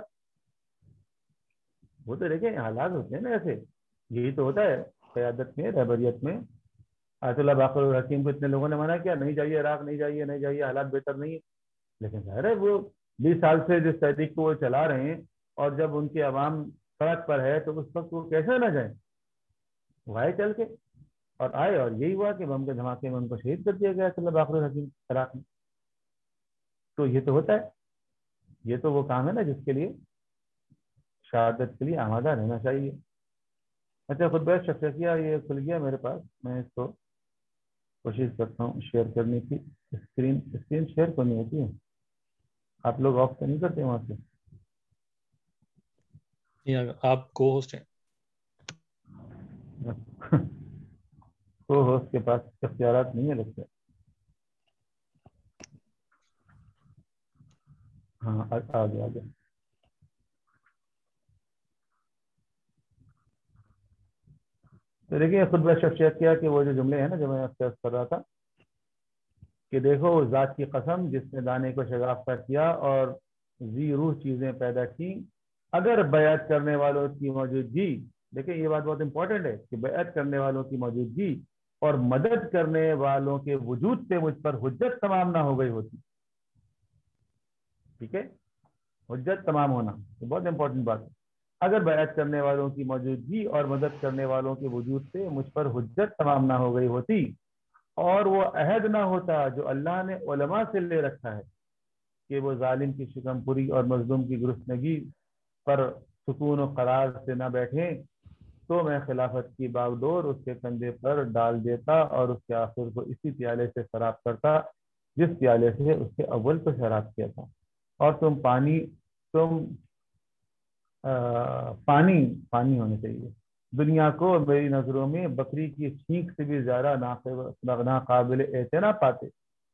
وہ تو دیکھیں حالات ہوتے ہیں نا ایسے. یہی تو ہوتا ہے قیادت میں، رہبریت میں. آیت اللہ باقر الحکیم کو اتنے لوگوں نے منع کیا، نہیں جائیے عراق، نہیں جائیے، نہیں جائیے، حالات بہتر نہیں ہے. لیکن ظاہر ہے وہ 20 سال سے جس تحریک کو وہ چلا رہے ہیں، اور جب ان کی عوام سڑک پر ہے تو اس وقت وہ کیسے نہ جائیں؟ وہ آئے چل کے اور آئے، اور یہی ہوا کہ بم کے دھماکے میں ان کو شہید کر دیا گیا آیت اللہ باقر الحکیم عراق میں. تو یہ تو ہوتا ہے. یہ تو وہ کام ہے نا جس کے لیے شہادت کے لیے آمادہ رہنا چاہیے. اچھا، خطبہ شفیعیہ یہ کھل گیا میرے پاس، میں اس کو کوشش کرتا ہوں شیئر کرنے کی. اسکرین شیئر کرنی ہوتی ہے، آپ لوگ آف تو نہیں کرتے وہاں سے؟ آپ کو ہوسٹ ہیں. کو ہوسٹ کے پاس اختیارات نہیں ہے لگتا. ہاں آ گیا. تو دیکھیے خطبہ شفیعیہ کہ وہ جو جملے ہیں نا جو میں اختیار کر رہا تھا کہ دیکھو اس ذات کی قسم جس نے دانے کو شگافتہ کیا اور ذی روح چیزیں پیدا کی، اگر بیعت کرنے والوں کی موجودگی، دیکھیں یہ بات بہت امپورٹنٹ ہے کہ بیعت کرنے والوں کی موجودگی اور مدد کرنے والوں کے وجود سے مجھ پر حجت تمام نہ ہو گئی ہوتی. ٹھیک ہے، حجت تمام ہونا یہ بہت امپورٹنٹ بات ہے. اگر بیعت کرنے والوں کی موجودگی اور مدد کرنے والوں کے وجود سے مجھ پر حجت تمام نہ ہو گئی ہوتی، اور وہ عہد نہ ہوتا جو اللہ نے علماء سے لے رکھا ہے کہ وہ ظالم کی شکم پوری اور مظلوم کی گرسنگی پر سکون و قرار سے نہ بیٹھیں، تو میں خلافت کی باغڈور اس کے کندھے پر ڈال دیتا اور اس کے آخر کو اسی پیالے سے شراب کرتا جس پیالے سے اس کے اول کو شراب کیا تھا. اور تم پانی ہونے چاہیے. دنیا کو میری نظروں میں بکری کی چھینک سے بھی زیادہ ناقابل اعتنا پاتے.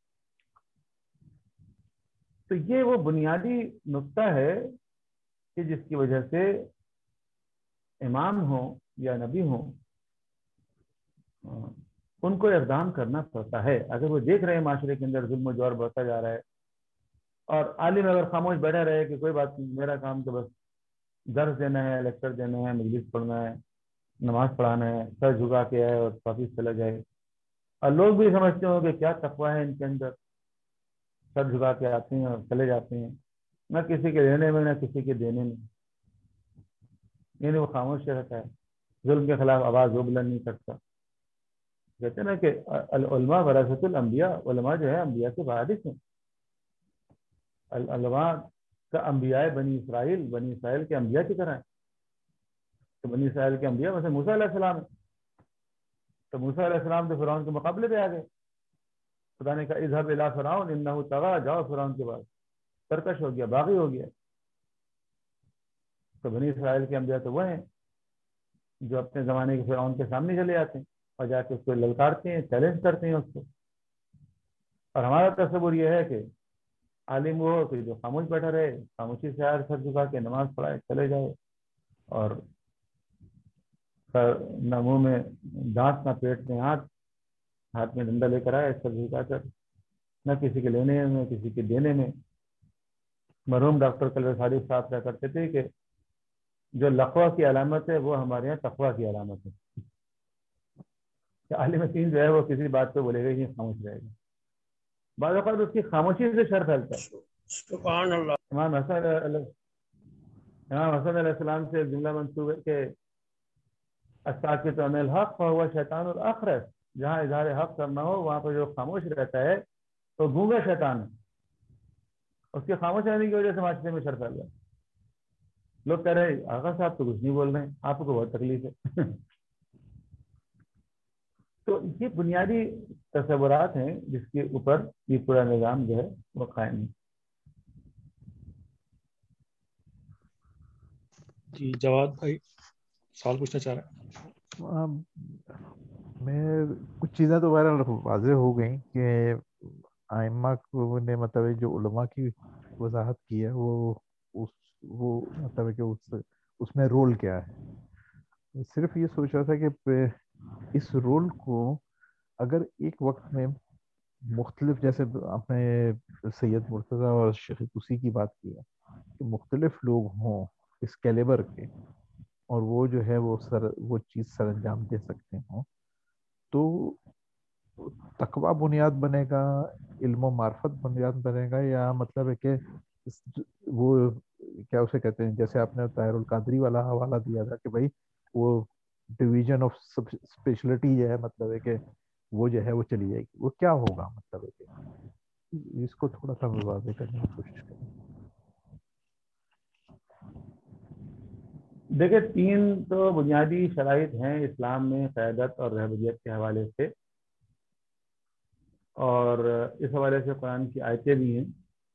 تو یہ وہ بنیادی نقطہ ہے کہ جس کی وجہ سے امام ہوں یا نبی ہوں ان کو اقدام کرنا پڑتا ہے. اگر وہ دیکھ رہے ہیں معاشرے کے اندر ظلم و جور بڑھتا جا رہا ہے، اور عالم اگر خاموش بیٹھا رہے کہ کوئی بات نہیں، میرا کام تو بس درس دینا ہے، لیکچر دینا ہے، مجلس پڑھنا ہے، نماز پڑھانا ہے، سر جھکا کے آئے اور واپس چلا جائے، اور لوگ بھی سمجھتے ہوں کہ کیا تقویٰ ہے ان کے اندر، سر جھکا کے آتے ہیں اور چلے جاتے ہیں، نہ کسی کے لینے میں نہ کسی کے دینے میں. یعنی وہ خاموش رہتا ہے، ظلم کے خلاف آواز وہ بلند نہیں کرتا. کہتے ہیں نا کہ العلماء ورثۃ الانبیاء، علماء جو ہے انبیاء کے وارث ہیں. العلماء کا انبیاء بنی اسرائیل کے انبیاء کی طرح ہیں. تو بنی اسرائیل کے انبیاء مثلا موسیٰ علیہ السلام ہے. تو موسیٰ علیہ السلام تو فرعون کے مقابلے پہ آ گئے. خدا نے کہا اذهب الی فرعون انہ طغی، جاؤ فرعون کے بعد، سرکش ہو گیا، باغی ہو گیا. تو بنی اسرائیل کے انبیاء تو وہ ہیں جو اپنے زمانے کے فرعون کے سامنے چلے جاتے ہیں اور جا کے اس کو للکارتے ہیں، چیلنج کرتے ہیں اس کو. اور ہمارا تصور یہ ہے کہ عالم وہ کہ جو خاموش بیٹھا رہے، خاموشی سے سر جھکا کے نماز پڑھائے، چلے جائے، اور نہ منہ میں دانت نہ پیٹ میں ہاتھ میں ڈنڈا لے کر آئے سر جھکا کر، نہ کسی کے لینے میں کسی کے دینے میں. مرحوم ڈاکٹر کلر صادق صاحب کہا کرتے تھے کہ جو لقوہ کی علامت ہے وہ ہمارے یہاں تقویٰ کی علامت ہے. کہ عالم دین جو ہے وہ کسی بات پہ بولے گا ہی خاموش رہے گا. بعض اوقات اس کی خاموشی سے شر پھیلتا ہے. سبحان اللہ. امام حسن علیہ السلام سے جملہ منسوب ہے کہ الساکت عن الحق فهو شیطان الاخرس، جہاں اظہار حق کرنا ہو وہاں پہ جو خاموش رہتا ہے تو گونگا شیطان ہے. اس کے خاموش رہنے کی وجہ سے معاشرے میں شر پھیل گیا. لوگ کہہ رہے ہیں آغا صاحب تو کچھ نہیں بول رہے ہیں، آپ کو بہت تکلیف ہے. تو یہ بنیادی تصورات ہیں جس کے اوپر یہ پورا نظام جو ہے وہ قائم ہے. جی جواد بھائی سوال پوچھنا چاہ رہے ہیں؟ میں کچھ چیزیں تو بہرحال واضح ہو گئیں کہ ائمہ کو نے مطلب جو علماء کی وضاحت کی ہے وہ مطلب کہ اس میں رول کیا ہے. صرف یہ سوچ رہا تھا کہ اس رول کو اگر ایک وقت میں مختلف، جیسے آپ نے سید مرتضیٰ اور شیخ طوسی کی بات کی ہے کہ مختلف لوگ ہوں اس کیلیبر کے اور وہ جو ہے وہ چیز سر انجام دے سکتے ہوں، تو تقویٰ بنیاد بنے گا، علم و معرفت بنیاد بنے گا، یا مطلب ہے کہ وہ کیا اسے کہتے ہیں، جیسے آپ نے طاہر القادری والا حوالہ دیا تھا کہ بھائی وہ ڈویژن آف اسپیشلٹی جو ہے مطلب ہے کہ وہ جو ہے وہ چلی جائے گی، وہ کیا ہوگا؟ مطلب ہے کہ اس کو تھوڑا سا واضح کرنے کی کوشش کریں. دیکھیں 3 تو بنیادی شرائط ہیں اسلام میں قیادت اور رہبریت کے حوالے سے، اور اس حوالے سے قرآن کی آیتیں بھی ہیں.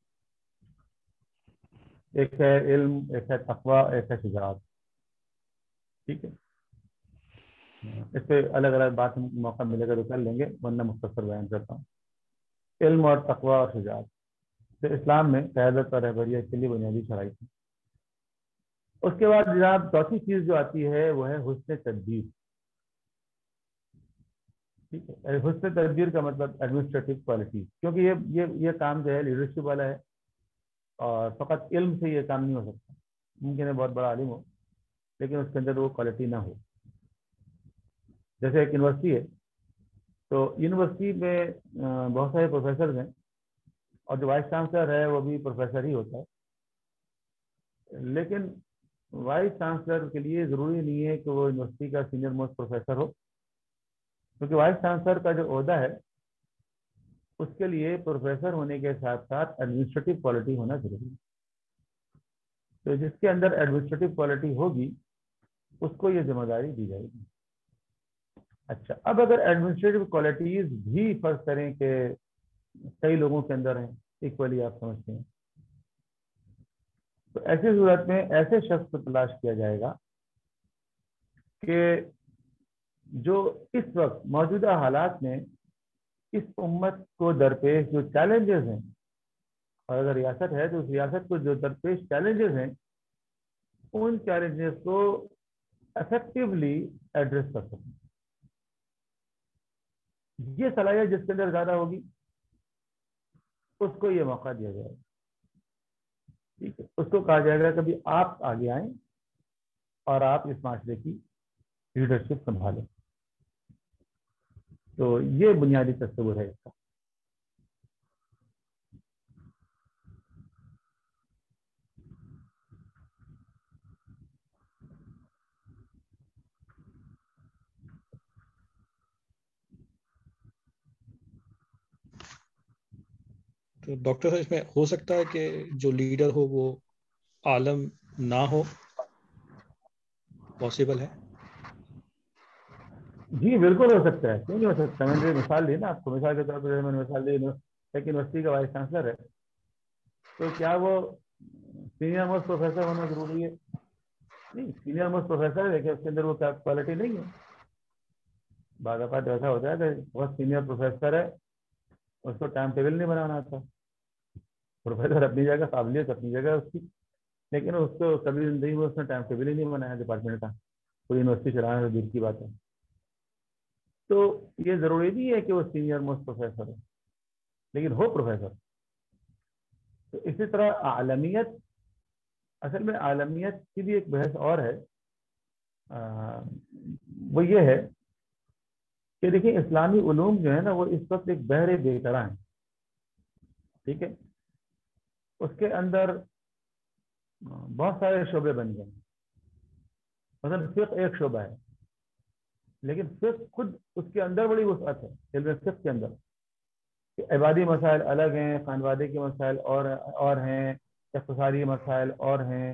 ایک ہے علم، ایک ہے تقویٰ، ایک ہے شجاعت. ٹھیک ہے، اس پہ الگ الگ بات موقع ملے گا تو کر لیں گے، ورنہ مختصر بیان کرتا ہوں. علم اور تقویٰ اور شجاعت تو اسلام میں قیادت اور رہبریت کے لیے بنیادی شرائط ہیں. اس کے بعد جناب چوتھی چیز جو آتی ہے وہ ہے حسن تدبیر. ٹھیک ہے، حسن تدبیر کا مطلب ایڈمنسٹریٹو کوالٹی، کیونکہ یہ کام جو ہے لیڈرشپ والا ہے اور فقط علم سے یہ کام نہیں ہو سکتا. ممکن ہے بہت بڑا عالم ہو لیکن اس کے اندر وہ کوالٹی نہ ہو. جیسے ایک یونیورسٹی ہے تو یونیورسٹی میں بہت سارے پروفیسرز ہیں اور جو وائس چانسلر ہے وہ بھی پروفیسر ہی ہوتا ہے، لیکن وائس چانسلر کے لیے ضروری نہیں ہے کہ وہ یونیورسٹی کا سینئر موسٹ پروفیسر ہو، کیونکہ وائس چانسلر کا جو عہدہ ہے اس کے لیے پروفیسر ہونے کے ساتھ ساتھ ایڈمنسٹریٹو کوالٹی ہونا ضروری ہے. تو جس کے اندر ایڈمنسٹریٹو کوالٹی ہوگی اس کو یہ ذمہ داری دی جائے گی. اچھا، اب اگر ایڈمنسٹریٹو کوالٹیز بھی فرض کریں کہ کئی لوگوں کے اندر ہیں ایکولی، آپ سمجھتے ہیں، تو ایسی صورت میں ایسے شخص کو تلاش کیا جائے گا کہ جو اس وقت موجودہ حالات میں اس امت کو درپیش جو چیلنجز ہیں، اور اگر ریاست ہے تو اس ریاست کو جو درپیش چیلنجز ہیں ان چیلنجز کو افیکٹولی ایڈریس کر سکیں. یہ صلاحیت جس کے اندر زیادہ ہوگی اس کو یہ موقع دیا جائے گا. ٹھیک ہے، اس کو کہا جائے گا کبھی آپ آگے آئیں اور آپ اس معاشرے کی لیڈرشپ سنبھالیں. تو یہ بنیادی تصور ہے اس کا. تو ڈاکٹر صاحب اس میں ہو سکتا ہے کہ جو لیڈر ہو وہ عالم نہ ہو؟ پاسبل ہے؟ جی بالکل ہو سکتا ہے، کیوں نہیں ہو سکتا. میں نے مثال دی نا آپ کو، مثال کے طور پر میں نے مثال دی ایک یونیورسٹی کا وائس چانسلر ہے، تو کیا وہ سینئر موسٹ پروفیسر ہونا ضروری ہے؟ نہیں، سینئر موسٹ پروفیسر ہے کہ اس کے اندر وہ کوالٹی نہیں ہے. بعض اوقات ایسا ہوتا ہے کہ بہت سینئر پروفیسر ہے، اس کو ٹائم ٹیبل نہیں بنانا آتا. پروفیسر اپنی جگہ، قابلیت اپنی جگہ اس کی، لیکن اس کو کبھی زندگی میں اس نے ٹائم ٹیبل ہی نہیں بنایا ڈپارٹمنٹ کا. کوئی یونیورسٹی چلانا تو دور کی بات ہے. تو یہ ضروری نہیں ہے کہ وہ سینئر موسٹ پروفیسر ہو، لیکن ہو پروفیسر. تو اسی طرح عالمیت، اصل میں عالمیت کی بھی ایک بحث اور ہے، وہ یہ ہے کہ دیکھیں اسلامی علوم جو ہے نا وہ اس وقت ایک بحر بے طرح ہیں، ٹھیک ہے، اس کے اندر بہت سارے شعبے بن گئے ہیں. مثلا فقہ ایک شعبہ ہے، لیکن فقہ خود اس کے اندر بڑی وسعت ہے. علم فقہ کے اندر کہ عبادی مسائل الگ ہیں، خانوادے کے مسائل اور ہیں، اقتصادی مسائل اور ہیں،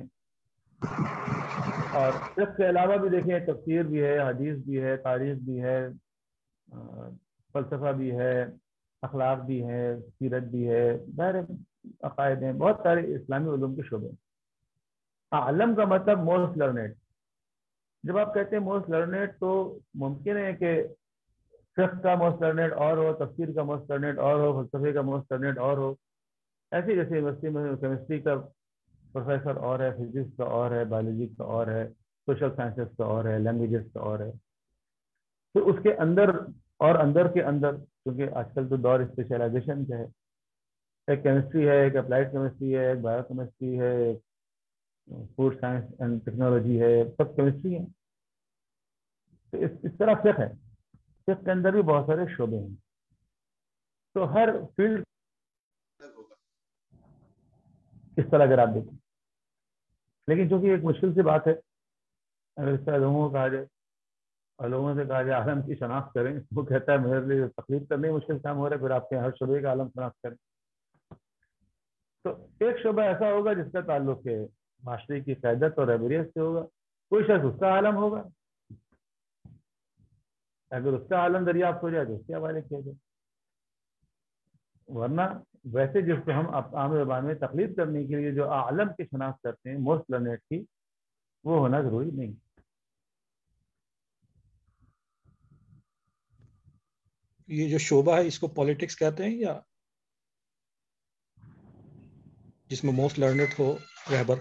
اور فقہ کے علاوہ بھی دیکھیں تفسیر بھی ہے، حدیث بھی ہے، تاریخ بھی ہے، فلسفہ بھی ہے، اخلاق بھی ہے، سیرت بھی ہے، ظاہر عقائد ہیں، بہت سارے اسلامی علوم کے شعبے ہیں. عالم کا مطلب موسٹ لرنیڈ. جب آپ کہتے ہیں موسٹ لرنیڈ تو ممکن ہے کہ فقہ کا موسٹ لرنیڈ اور ہو، تفسیر کا موسٹ لرنیڈ اور ہو، فلسفے کا موسٹ لرنیڈ اور ہو. ایسے جیسے یونیورسٹی میں کیمسٹری کا پروفیسر اور ہے، فزکس کا اور ہے، بایولوجی کا اور ہے، سوشل سائنسز کا اور ہے، لینگویجز کا اور ہے. تو اس کے اندر اور اندر کے اندر، کیونکہ آج کل تو دور اسپیشلائزیشن کا ہے، ایک کیمسٹری ہے، ایک اپلائڈ کیمسٹری ہے، ایک بایو کیمسٹری ہے، ایک فوڈ سائنس اینڈ ٹیکنالوجی ہے، سب کیمسٹری ہے. تو اس طرح فقہ ہے، فقہ کے اندر بھی بہت سارے شعبے ہیں. تو ہر فیلڈ اس طرح اگر آپ دیکھیں، لیکن چونکہ ایک مشکل سی بات ہے، اگر اس طرح لوگوں کو کہا جائے اور لوگوں سے کہا جائے عالم کی شناخت کریں، وہ کہتا ہے میرے لیے تقلید کرنے مشکل کام ہو رہا ہے، پھر آپ کے ہر شعبے کا عالم شناخت کریں. تو ایک شعبہ ایسا ہوگا جس کا تعلق ہے معاشرے کی قیادت اور رہبریت سے ہوگا، کوئی شخص اس کا عالم ہوگا، اگر اس کا عالم دریافت ہو جائے تو اس کے حوالے کیا جائے. ورنہ ویسے جس کو ہم عام زبان میں تقلید کرنے کے لیے جو عالم کی شناخت کرتے ہیں موسٹ لرنیڈ کی، وہ ہونا ضروری نہیں. یہ جو شعبہ ہے اس کو پالیٹکس کہتے ہیں، یا جس میں موسٹ لرنڈ ہو رہبر؟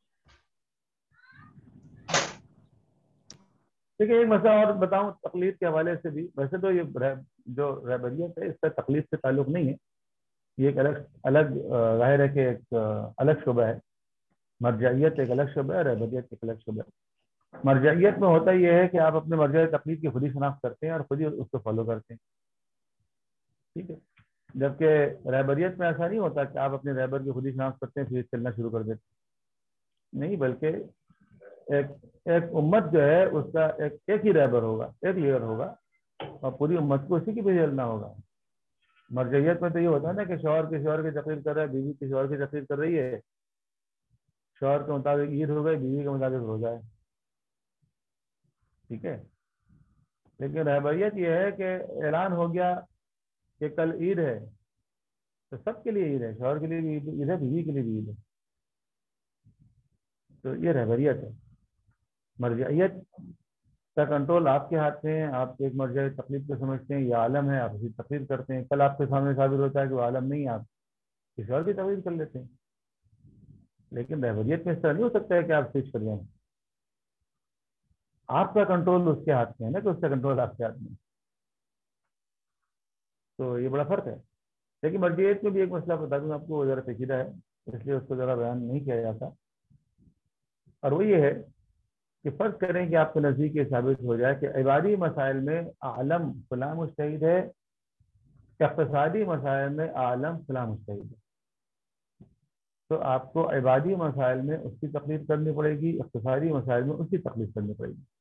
دیکھیے ایک مسئلہ اور بتاؤں تقلید کے حوالے سے بھی. ویسے تو یہ جو رہبریت ہے اس کا تقلید سے تعلق نہیں ہے، یہ ایک الگ ظاہر ہے کہ ایک الگ شعبہ ہے. مرجعیت ایک الگ شعبہ ہے، رہبریت ایک الگ شعبہ ہے. مرجعیت میں ہوتا یہ ہے کہ آپ اپنے مرجع تقلید کی خود ہی شناخت کرتے ہیں اور خود ہی اس کو فالو کرتے ہیں، ٹھیک ہے. جبکہ رہبریت میں ایسا نہیں ہوتا کہ آپ اپنے رہبر کی خود ہی شناخت کرتے ہیں پھر چلنا شروع کر دیتے ہیں. نہیں، بلکہ ایک امت جو ہے اس کا ایک ہی رہبر ہوگا، ایک لیڈر ہوگا، اور پوری امت کو اسی کی پہ چلنا ہوگا. مرجعیت میں تو یہ ہوتا ہے نا کہ شوہر کسی اور کی تقریر کر رہا ہے، بیوی کسی اور کی تقریر کر رہی ہے، شوہر کے مطابق عید ہو گئی، بیوی کے مطابق روزہ ہے، ٹھیک ہے. لیکن رہبریت یہ ہے کہ اعلان ہو گیا کہ کل عید ہے تو سب کے لیے عید ہے، شوہر کے لیے بھی عید ہے، بیوی کے لیے بھی عید ہے. تو یہ رہبریت ہے. مرجعیت کا کنٹرول آپ کے ہاتھ میں ہے، آپ ایک مرجع تقلید کو سمجھتے ہیں، یہ عالم ہے، آپ اسی تقلید کرتے ہیں. کل آپ کے سامنے ثابت ہوتا ہے کہ وہ عالم نہیں ہے، آپ کسی اور کی تقلید کر لیتے ہیں. لیکن رہبریت میں اس طرح نہیں ہو سکتا ہے کہ آپ سوئچ کر جائیں. آپ کا کنٹرول اس کے ہاتھ میں ہے نا، کہ اس کا کنٹرول آپ کے ہاتھ میں. تو یہ بڑا فرق ہے. لیکن مرجعیت میں بھی ایک مسئلہ بتا دوں آپ کو، وہ ذرا پیچیدہ ہے، اس لیے اس کو ذرا بیان نہیں کیا جاتا، اور وہ یہ ہے کہ فرض کریں کہ آپ کے نزدیک یہ ثابت ہو جائے کہ عبادی مسائل میں عالم فلاں مجتہد ہے، اقتصادی مسائل میں عالم فلاں مجتہد ہے، تو آپ کو عبادی مسائل میں اس کی تقلید کرنی پڑے گی، اقتصادی مسائل میں اس کی تقلید کرنی پڑے گی.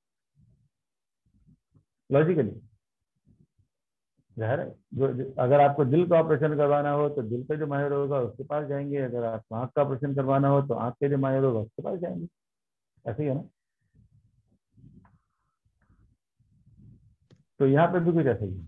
لاجیکلی ظاہر ہے، اگر آپ کو دل کا آپریشن کروانا ہو تو دل کا جو ماہر ہوگا اس کے پاس جائیں گے، اگر آپ کو آنکھ کا آپریشن کروانا ہو تو آنکھ کے جو ماہر ہوگا اس کے پاس جائیں گے. ایسے ہی ہے نا. تو یہاں پہ بھی کچھ ایسا ہی ہے.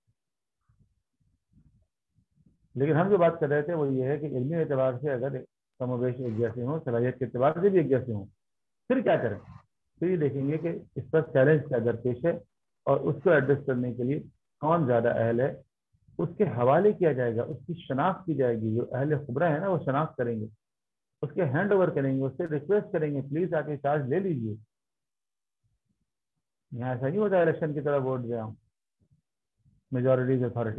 لیکن ہم جو بات کر رہے تھے وہ یہ ہے کہ علمی اعتبار سے اگر کم و بیش ایک جیسے ہوں، صلاحیت کے اعتبار سے بھی ایک جیسے ہوں، پھر کیا کریں؟ پھر یہ دیکھیں گے کہ اس پر چیلنج کیا درپیش ہے اور اس کو ایڈریس کرنے کے لیے کون زیادہ اہل ہے. اس کے حوالے کیا جائے گا، اس کی شناخت کی جائے گی. جو اہل خبرہ ہیں نا وہ شناخت کریں گے، اس کے ہینڈ اوور کریں گے، اس سے ریکویسٹ کریں گے پلیز آ کے چارج لے لیجیے. یہاں ایسا نہیں ہوتا الیکشن کی طرح ووٹ دے ہوں میجورٹی اتھارٹی،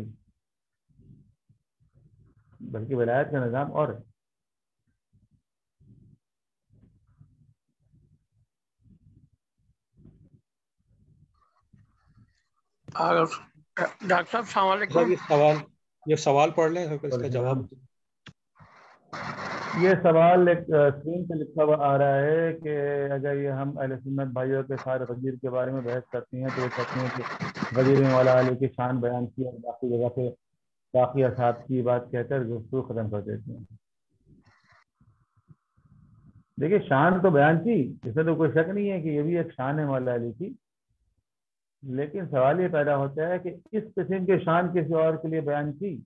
بلکہ ولایت کا نظام اور ہے. ڈاکٹر صاحب السلام علیکم. یہ سوال پڑھ لیں پھر اس کا جواب. یہ سوال ایک اسکرین پہ لکھا ہوا آ رہا ہے کہ اگر یہ ہم اہل سنت بھائیوں کے سارے وزیر کے بارے میں بحث کرتے ہیں تو وہ کہتے ہیں کہ وزیر مولا علی کی شان بیان کی اور باقی جگہ پہ باقی اصحاب کی بات کہہ کر گفتگو ختم کر دیتے ہیں. دیکھیے شان تو بیان کی، اس میں تو کوئی شک نہیں ہے کہ یہ بھی ایک شان ہے مولا علی کی، لیکن سوال یہ پیدا ہوتا ہے کہ اس قسم کی شان کسی اور کے لیے بیان کی.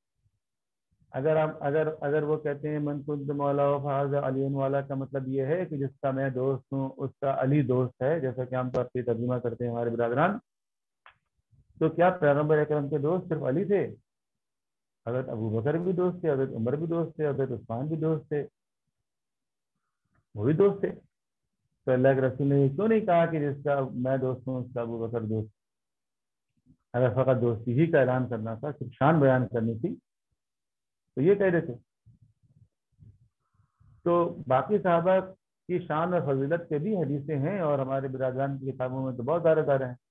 اگر وہ کہتے ہیں من کنت مولا فاز علی والا کا مطلب یہ ہے کہ جس کا میں دوست ہوں اس کا علی دوست ہے، جیسا کہ عام طور پہ ترجمہ کرتے ہیں ہمارے برادران، تو کیا پیغمبر اکرم کے دوست صرف علی تھے؟ حضرت ابو بکر بھی دوست تھے، حضرت عمر بھی دوست تھے، حضرت عثمان بھی دوست تھے، وہ بھی دوست تھے. تو اللہ کے رسول نے یہ کیوں نہیں کہا کہ جس کا میں دوست ہوں اس کا ابو بکر دوست؟ اگر فقط دوستی ہی کا اعلان کرنا تھا، صرف شان بیان کرنی تھی تو یہ کہہ دیتے. تو باقی صحابہ کی شان اور فضیلت کے بھی حدیثیں ہیں اور ہمارے برادران کی کتابوں میں تو بہت زیادہ ہیں،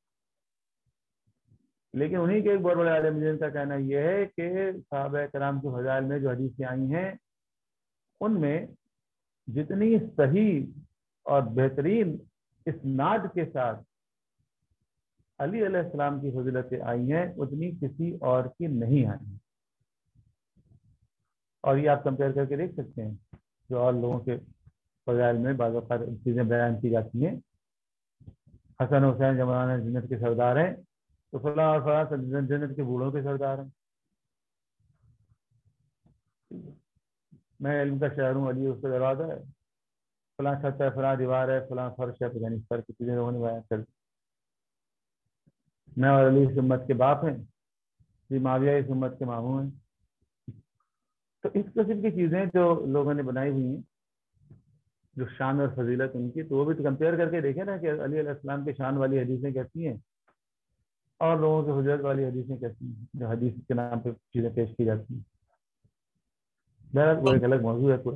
لیکن انہی کے ایک بہت بڑے عالم دین کا کہنا یہ ہے کہ صحابہ کرام کے فضائل میں جو حدیثیں آئی ہیں ان میں جتنی صحیح اور بہترین اسناد کے ساتھ علی علیہ السلام کی فضیلتیں آئی ہیں اتنی کسی اور کی نہیں آئی ہیں. اور یہ آپ کمپیئر کر کے دیکھ سکتے ہیں جو اور لوگوں کے فضائل میں بعض اوقات چیزیں بیان کی جاتی ہیں. حسن حسین جمعان جنت کے سردار ہیں تو فلاں اور فلاں جنت کے بوڑھوں کے سردار ہیں. میں علم کا شہر ہوں، علی اس کا دروازہ ہے، فلاں چھت ہے، فلاں دیوار ہے، فلاں فرش ہے، یعنی اس پر کی چیزیں لوگوں نے بیان کر دی. میں اور علی اس امت کے باپ ہیں، جی معاویہ اس امت کے ماموں ہیں. تو اس قسم کی چیزیں جو لوگوں نے بنائی ہوئی ہیں جو شان اور فضیلت ان کی، تو وہ بھی تو کمپیئر کر کے دیکھیں نا کہ علی علیہ السلام کی شان والی حدیثیں کیسی ہیں اور لوگوں کی فضیلت والی حدیثیں کیسی ہیں جو حدیث کے نام پہ چیزیں پیش کی جاتی ہیں. بہرحال وہ ایک الگ موضوع ہے پورا.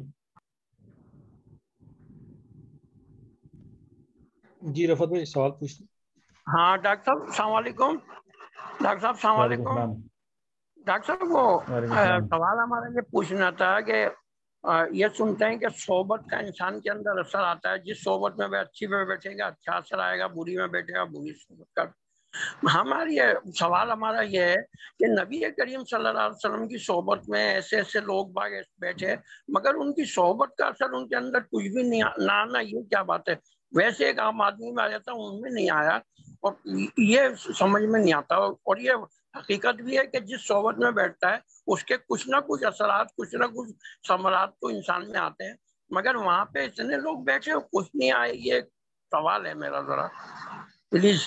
جی رفعت بھائی سوال پوچھیں. ہاں ڈاکٹر صاحب السلام علیکم. ڈاکٹر صاحب السلام علیکم. ڈاکٹر صاحب وہ سوال ہمارا یہ پوچھنا تھا کہ یہ سنتے ہیں کہ صحبت کا انسان کے اندر اثر آتا ہے، جس صحبت میں وہ اچھی میں بیٹھے گا اچھا اثر آئے گا، بری میں بیٹھے گا بری صحبت کا. ہماری سوال ہمارا یہ ہے کہ نبی کریم صلی اللہ علیہ وسلم کی صحبت میں ایسے ایسے لوگ باغ بیٹھے مگر ان کی صحبت کا اثر ان کے اندر کچھ بھی نہیں نہ آنا، یہ کیا بات ہے؟ ویسے ایک عام آدمی میں آ جاتا ان میں نہیں آیا اور یہ سمجھ میں نہیں آتا. اور یہ حقیقت بھی ہے کہ جس صحبت میں بیٹھتا ہے اس کے کچھ نہ کچھ اثرات کچھ نہ کچھ ثمرات تو انسان میں آتے ہیں، مگر وہاں پہ اتنے لوگ بیٹھے کچھ نہیں آئے. یہ سوال ہے میرا، ذرا پلیز.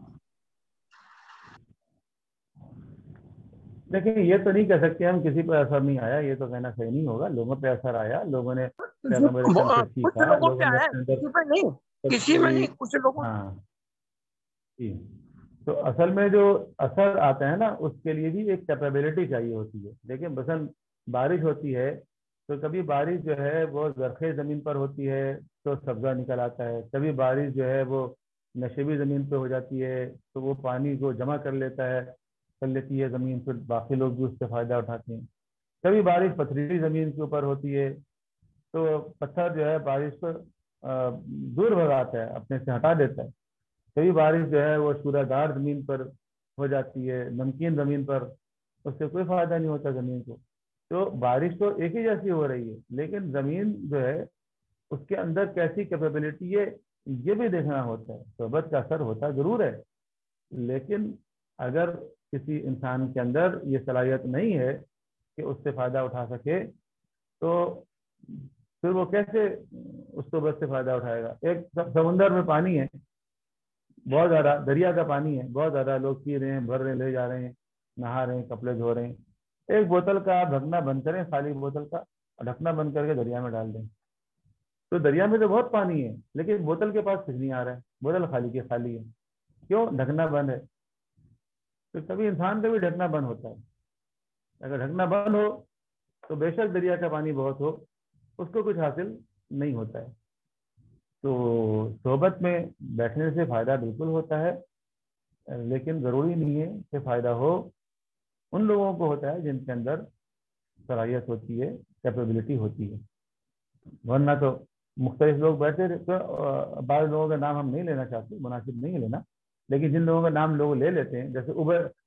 لیکن یہ تو نہیں کہہ سکتے ہم کسی پہ اثر نہیں آیا، یہ تو کہنا صحیح نہیں ہوگا. لوگوں پہ اثر آیا، لوگوں نے پیغمبر اکرم سے سیکھا، لوگوں نے اپنے اندر کسی میں نہیں کچھ لوگوں. ہاں جی. تو اصل میں جو اثر آتا ہے نا اس کے لیے بھی ایک کیپیبلٹی چاہیے ہوتی ہے. دیکھیں مثلاً بارش ہوتی ہے تو کبھی بارش جو ہے وہ زرخیز زمین پر ہوتی ہے تو سبزہ نکل آتا ہے، کبھی بارش جو ہے وہ نشیبی زمین پہ ہو جاتی ہے تو وہ پانی کو جمع کر لیتی ہے زمین، پھر باقی لوگ بھی اس سے فائدہ اٹھاتے ہیں. کبھی بارش پتھریلی زمین کے اوپر ہوتی ہے تو پتھر جو ہے بارش کو دور بھگاتا ہے، اپنے سے ہٹا دیتا ہے. کبھی بارش جو ہے وہ شورہ دار زمین پر ہو جاتی ہے، نمکین زمین پر، اس سے کوئی فائدہ نہیں ہوتا زمین کو. تو بارش تو ایک ہی جیسی ہو رہی ہے لیکن زمین جو ہے اس کے اندر کیسی کیپیبلٹی ہے یہ بھی دیکھنا ہوتا ہے. صحبت کا اثر ہوتا ضرور ہے، لیکن اگر کسی انسان کے اندر یہ صلاحیت نہیں ہے کہ اس سے فائدہ اٹھا سکے تو پھر وہ کیسے اس صحبت سے فائدہ اٹھائے گا؟ ایک سمندر میں پانی ہے، بہت زیادہ دریا کا پانی ہے، بہت زیادہ لوگ پی رہے ہیں، بھر رہے ہیں، لے جا رہے ہیں، نہا رہے ہیں، کپڑے دھو رہے ہیں. ایک بوتل کا آپ ڈھکنا بند کریں، خالی بوتل کا ڈھکنا بند کر کے دریا میں ڈال دیں تو دریا میں تو بہت پانی ہے لیکن بوتل کے پاس کچھ نہیں آ رہا ہے، بوتل خالی کی خالی ہے. کیوں؟ ڈھکنا بند ہے. تو کبھی انسان کا بھی ڈھکنا بند ہوتا ہے. اگر ڈھکنا بند ہو تو بے شک دریا کا پانی بہت ہو اس کو کچھ حاصل نہیں ہوتا ہے. تو صحبت میں بیٹھنے سے فائدہ بالکل ہوتا ہے، لیکن ضروری نہیں ہے کہ فائدہ ہو ان لوگوں کو ہوتا ہے جن کے اندر صلاحیت ہوتی ہے، کیپیبلٹی ہوتی ہے، ورنہ تو مختلف لوگ بیٹھے بعض لوگوں کا نام ہم نہیں لینا چاہتے، مناسب نہیں ہے لینا، لیکن جن لوگوں کا نام لوگ لے لیتے ہیں، جیسے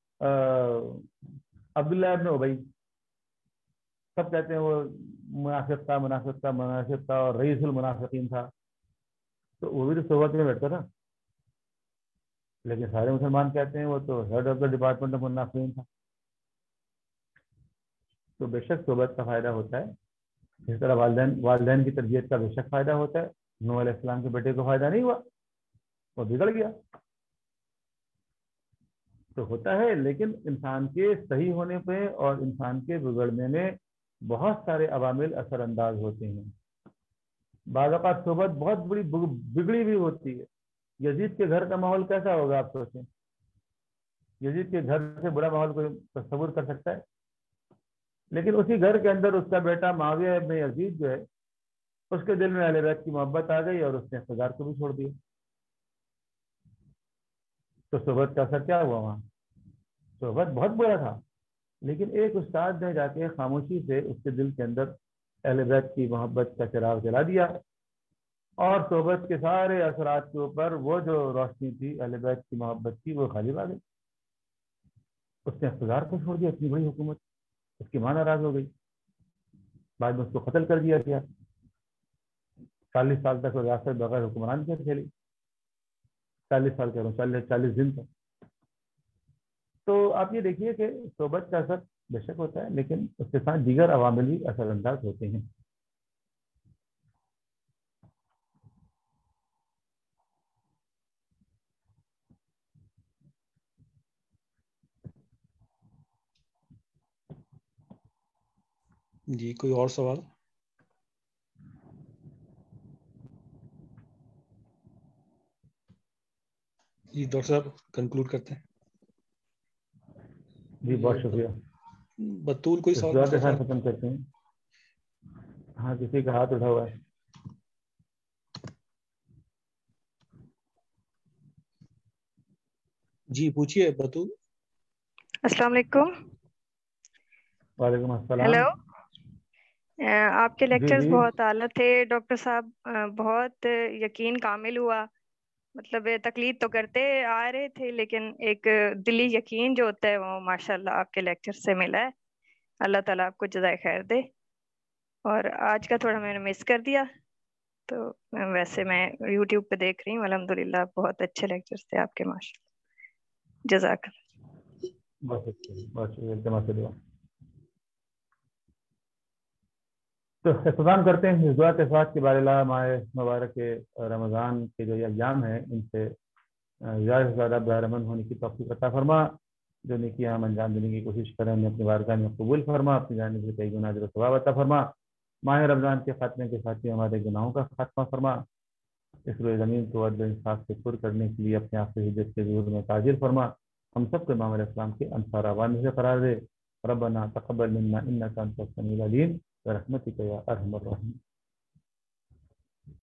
عبداللہ ابن ابی، سب کہتے ہیں وہ منافق تھا اور رئیس المنافقین تھا، تو وہ بھی تو صحبت میں بیٹھتا تھا، لیکن سارے مسلمان کہتے ہیں وہ تو head of the department of منافقین تھا۔ تو بے شک صحبت کا فائدہ ہوتا ہے، اس طرح والدین کی تربیت کا بے شک فائدہ ہوتا ہے۔ نوح علیہ السلام کے بیٹے کو فائدہ نہیں ہوا، وہ بگڑ گیا، تو ہوتا ہے، لیکن انسان کے صحیح ہونے پہ اور انسان کے بگڑنے میں بہت سارے عوامل اثر انداز ہوتے ہیں۔ بعض اوقات صحبت بہت بڑی بگڑی بھی ہوتی ہے۔ یزید کے گھر کا ماحول کیسا ہوگا آپ سوچیں؟ یزید کے گھر سے برا ماحول کوئی تصور کر سکتا ہے؟ لیکن اسی گھر کے اندر اس کا بیٹا معاویہ ابن یزید جو ہے، اس کے دل میں اہل بیت کی محبت آ گئی اور اس نے اقتدار کو بھی چھوڑ دیا۔ تو صحبت کا اثر کیا ہوا وہاں؟ صحبت بہت برا تھا، لیکن ایک استاد نے جا کے خاموشی سے اس کے دل کے اندر اہل بیت کی محبت کا چراغ جلا دیا، اور صحبت کے سارے اثرات کے اوپر وہ جو روشنی تھی اہل بیت کی محبت کی، وہ غالب آ گئی۔ اس نے اقتدار کو چھوڑ دیا، اتنی بڑی حکومت، اس کی ماں ناراض ہو گئی، بعد میں اس کو قتل کر دیا گیا۔ 40 سال تک وہ ریاست بغیر حکمران کے کھیلی، 40 سال کہہ رہا ہوں، 40 دن تک۔ تو آپ یہ دیکھیے کہ صحبت کا اثر بے شک ہوتا ہے، لیکن اس کے ساتھ دیگر عوامل بھی اثر انداز ہوتے ہیں۔ جی کوئی اور سوال؟ جی ڈاکٹر صاحب کنکلوڈ کرتے ہیں۔ جی بہت شکریہ۔ بطول کوئی سوال دعا کے ساتھ ختم کرتے ہیں۔ ہاں کسی کا ہاتھ اٹھا ہوا ہے۔ جی پوچھیے بطول۔ السلام علیکم۔ وعلیکم السلام۔ ہیلو، آپ کے جی لیکچرز جی بہت اعلیٰ تھے ڈاکٹر صاحب، بہت یقین کامل ہوا۔ مطلب تقلید تو کرتے آ رہے تھے، لیکن ایک دلی یقین جو ہوتا ہے وہ ماشاءاللہ آپ کے لیکچر سے ملا ہے۔ اللہ تعالیٰ آپ کو جزائے خیر دے۔ اور آج کا تھوڑا میں نے مس کر دیا، تو ویسے میں یوٹیوب پہ دیکھ رہی ہوں۔ الحمدللہ بہت اچھے لیکچرز تھے آپ کے، ماشاءاللہ، جزاک اللہ۔ بہت شکریہ، التماس دعا۔ تو اختتام کرتے ہیں اس دعا کے ساتھ کہ بار اللہ ماہ مبارک رمضان کے جو ایام ہیں ان سے زیادہ سے زیادہ بہرمند ہونے کی توفیق عطا فرما، جو نیکیاں ہم انجام دینے کی کوشش کریں انہیں اپنی بارگاہ میں قبول فرما، اپنی جانب سے کئی گناہ و ثواب عطا فرما، ماہ رمضان کے خاتمے کے ساتھ ہی ہمارے گناہوں کا خاتمہ فرما، اس روئے زمین کو عدل و انصاف سے پر کرنے کے لیے اپنے آپ سے حجت کے ظہور میں تاجر فرما، ہم سب کو امام علیہ السلام کے انصار عوام سے قرار دے۔ ربنا تقبل منا انک انت السمیع العلیم برحمتک یا ارحم الراحمین۔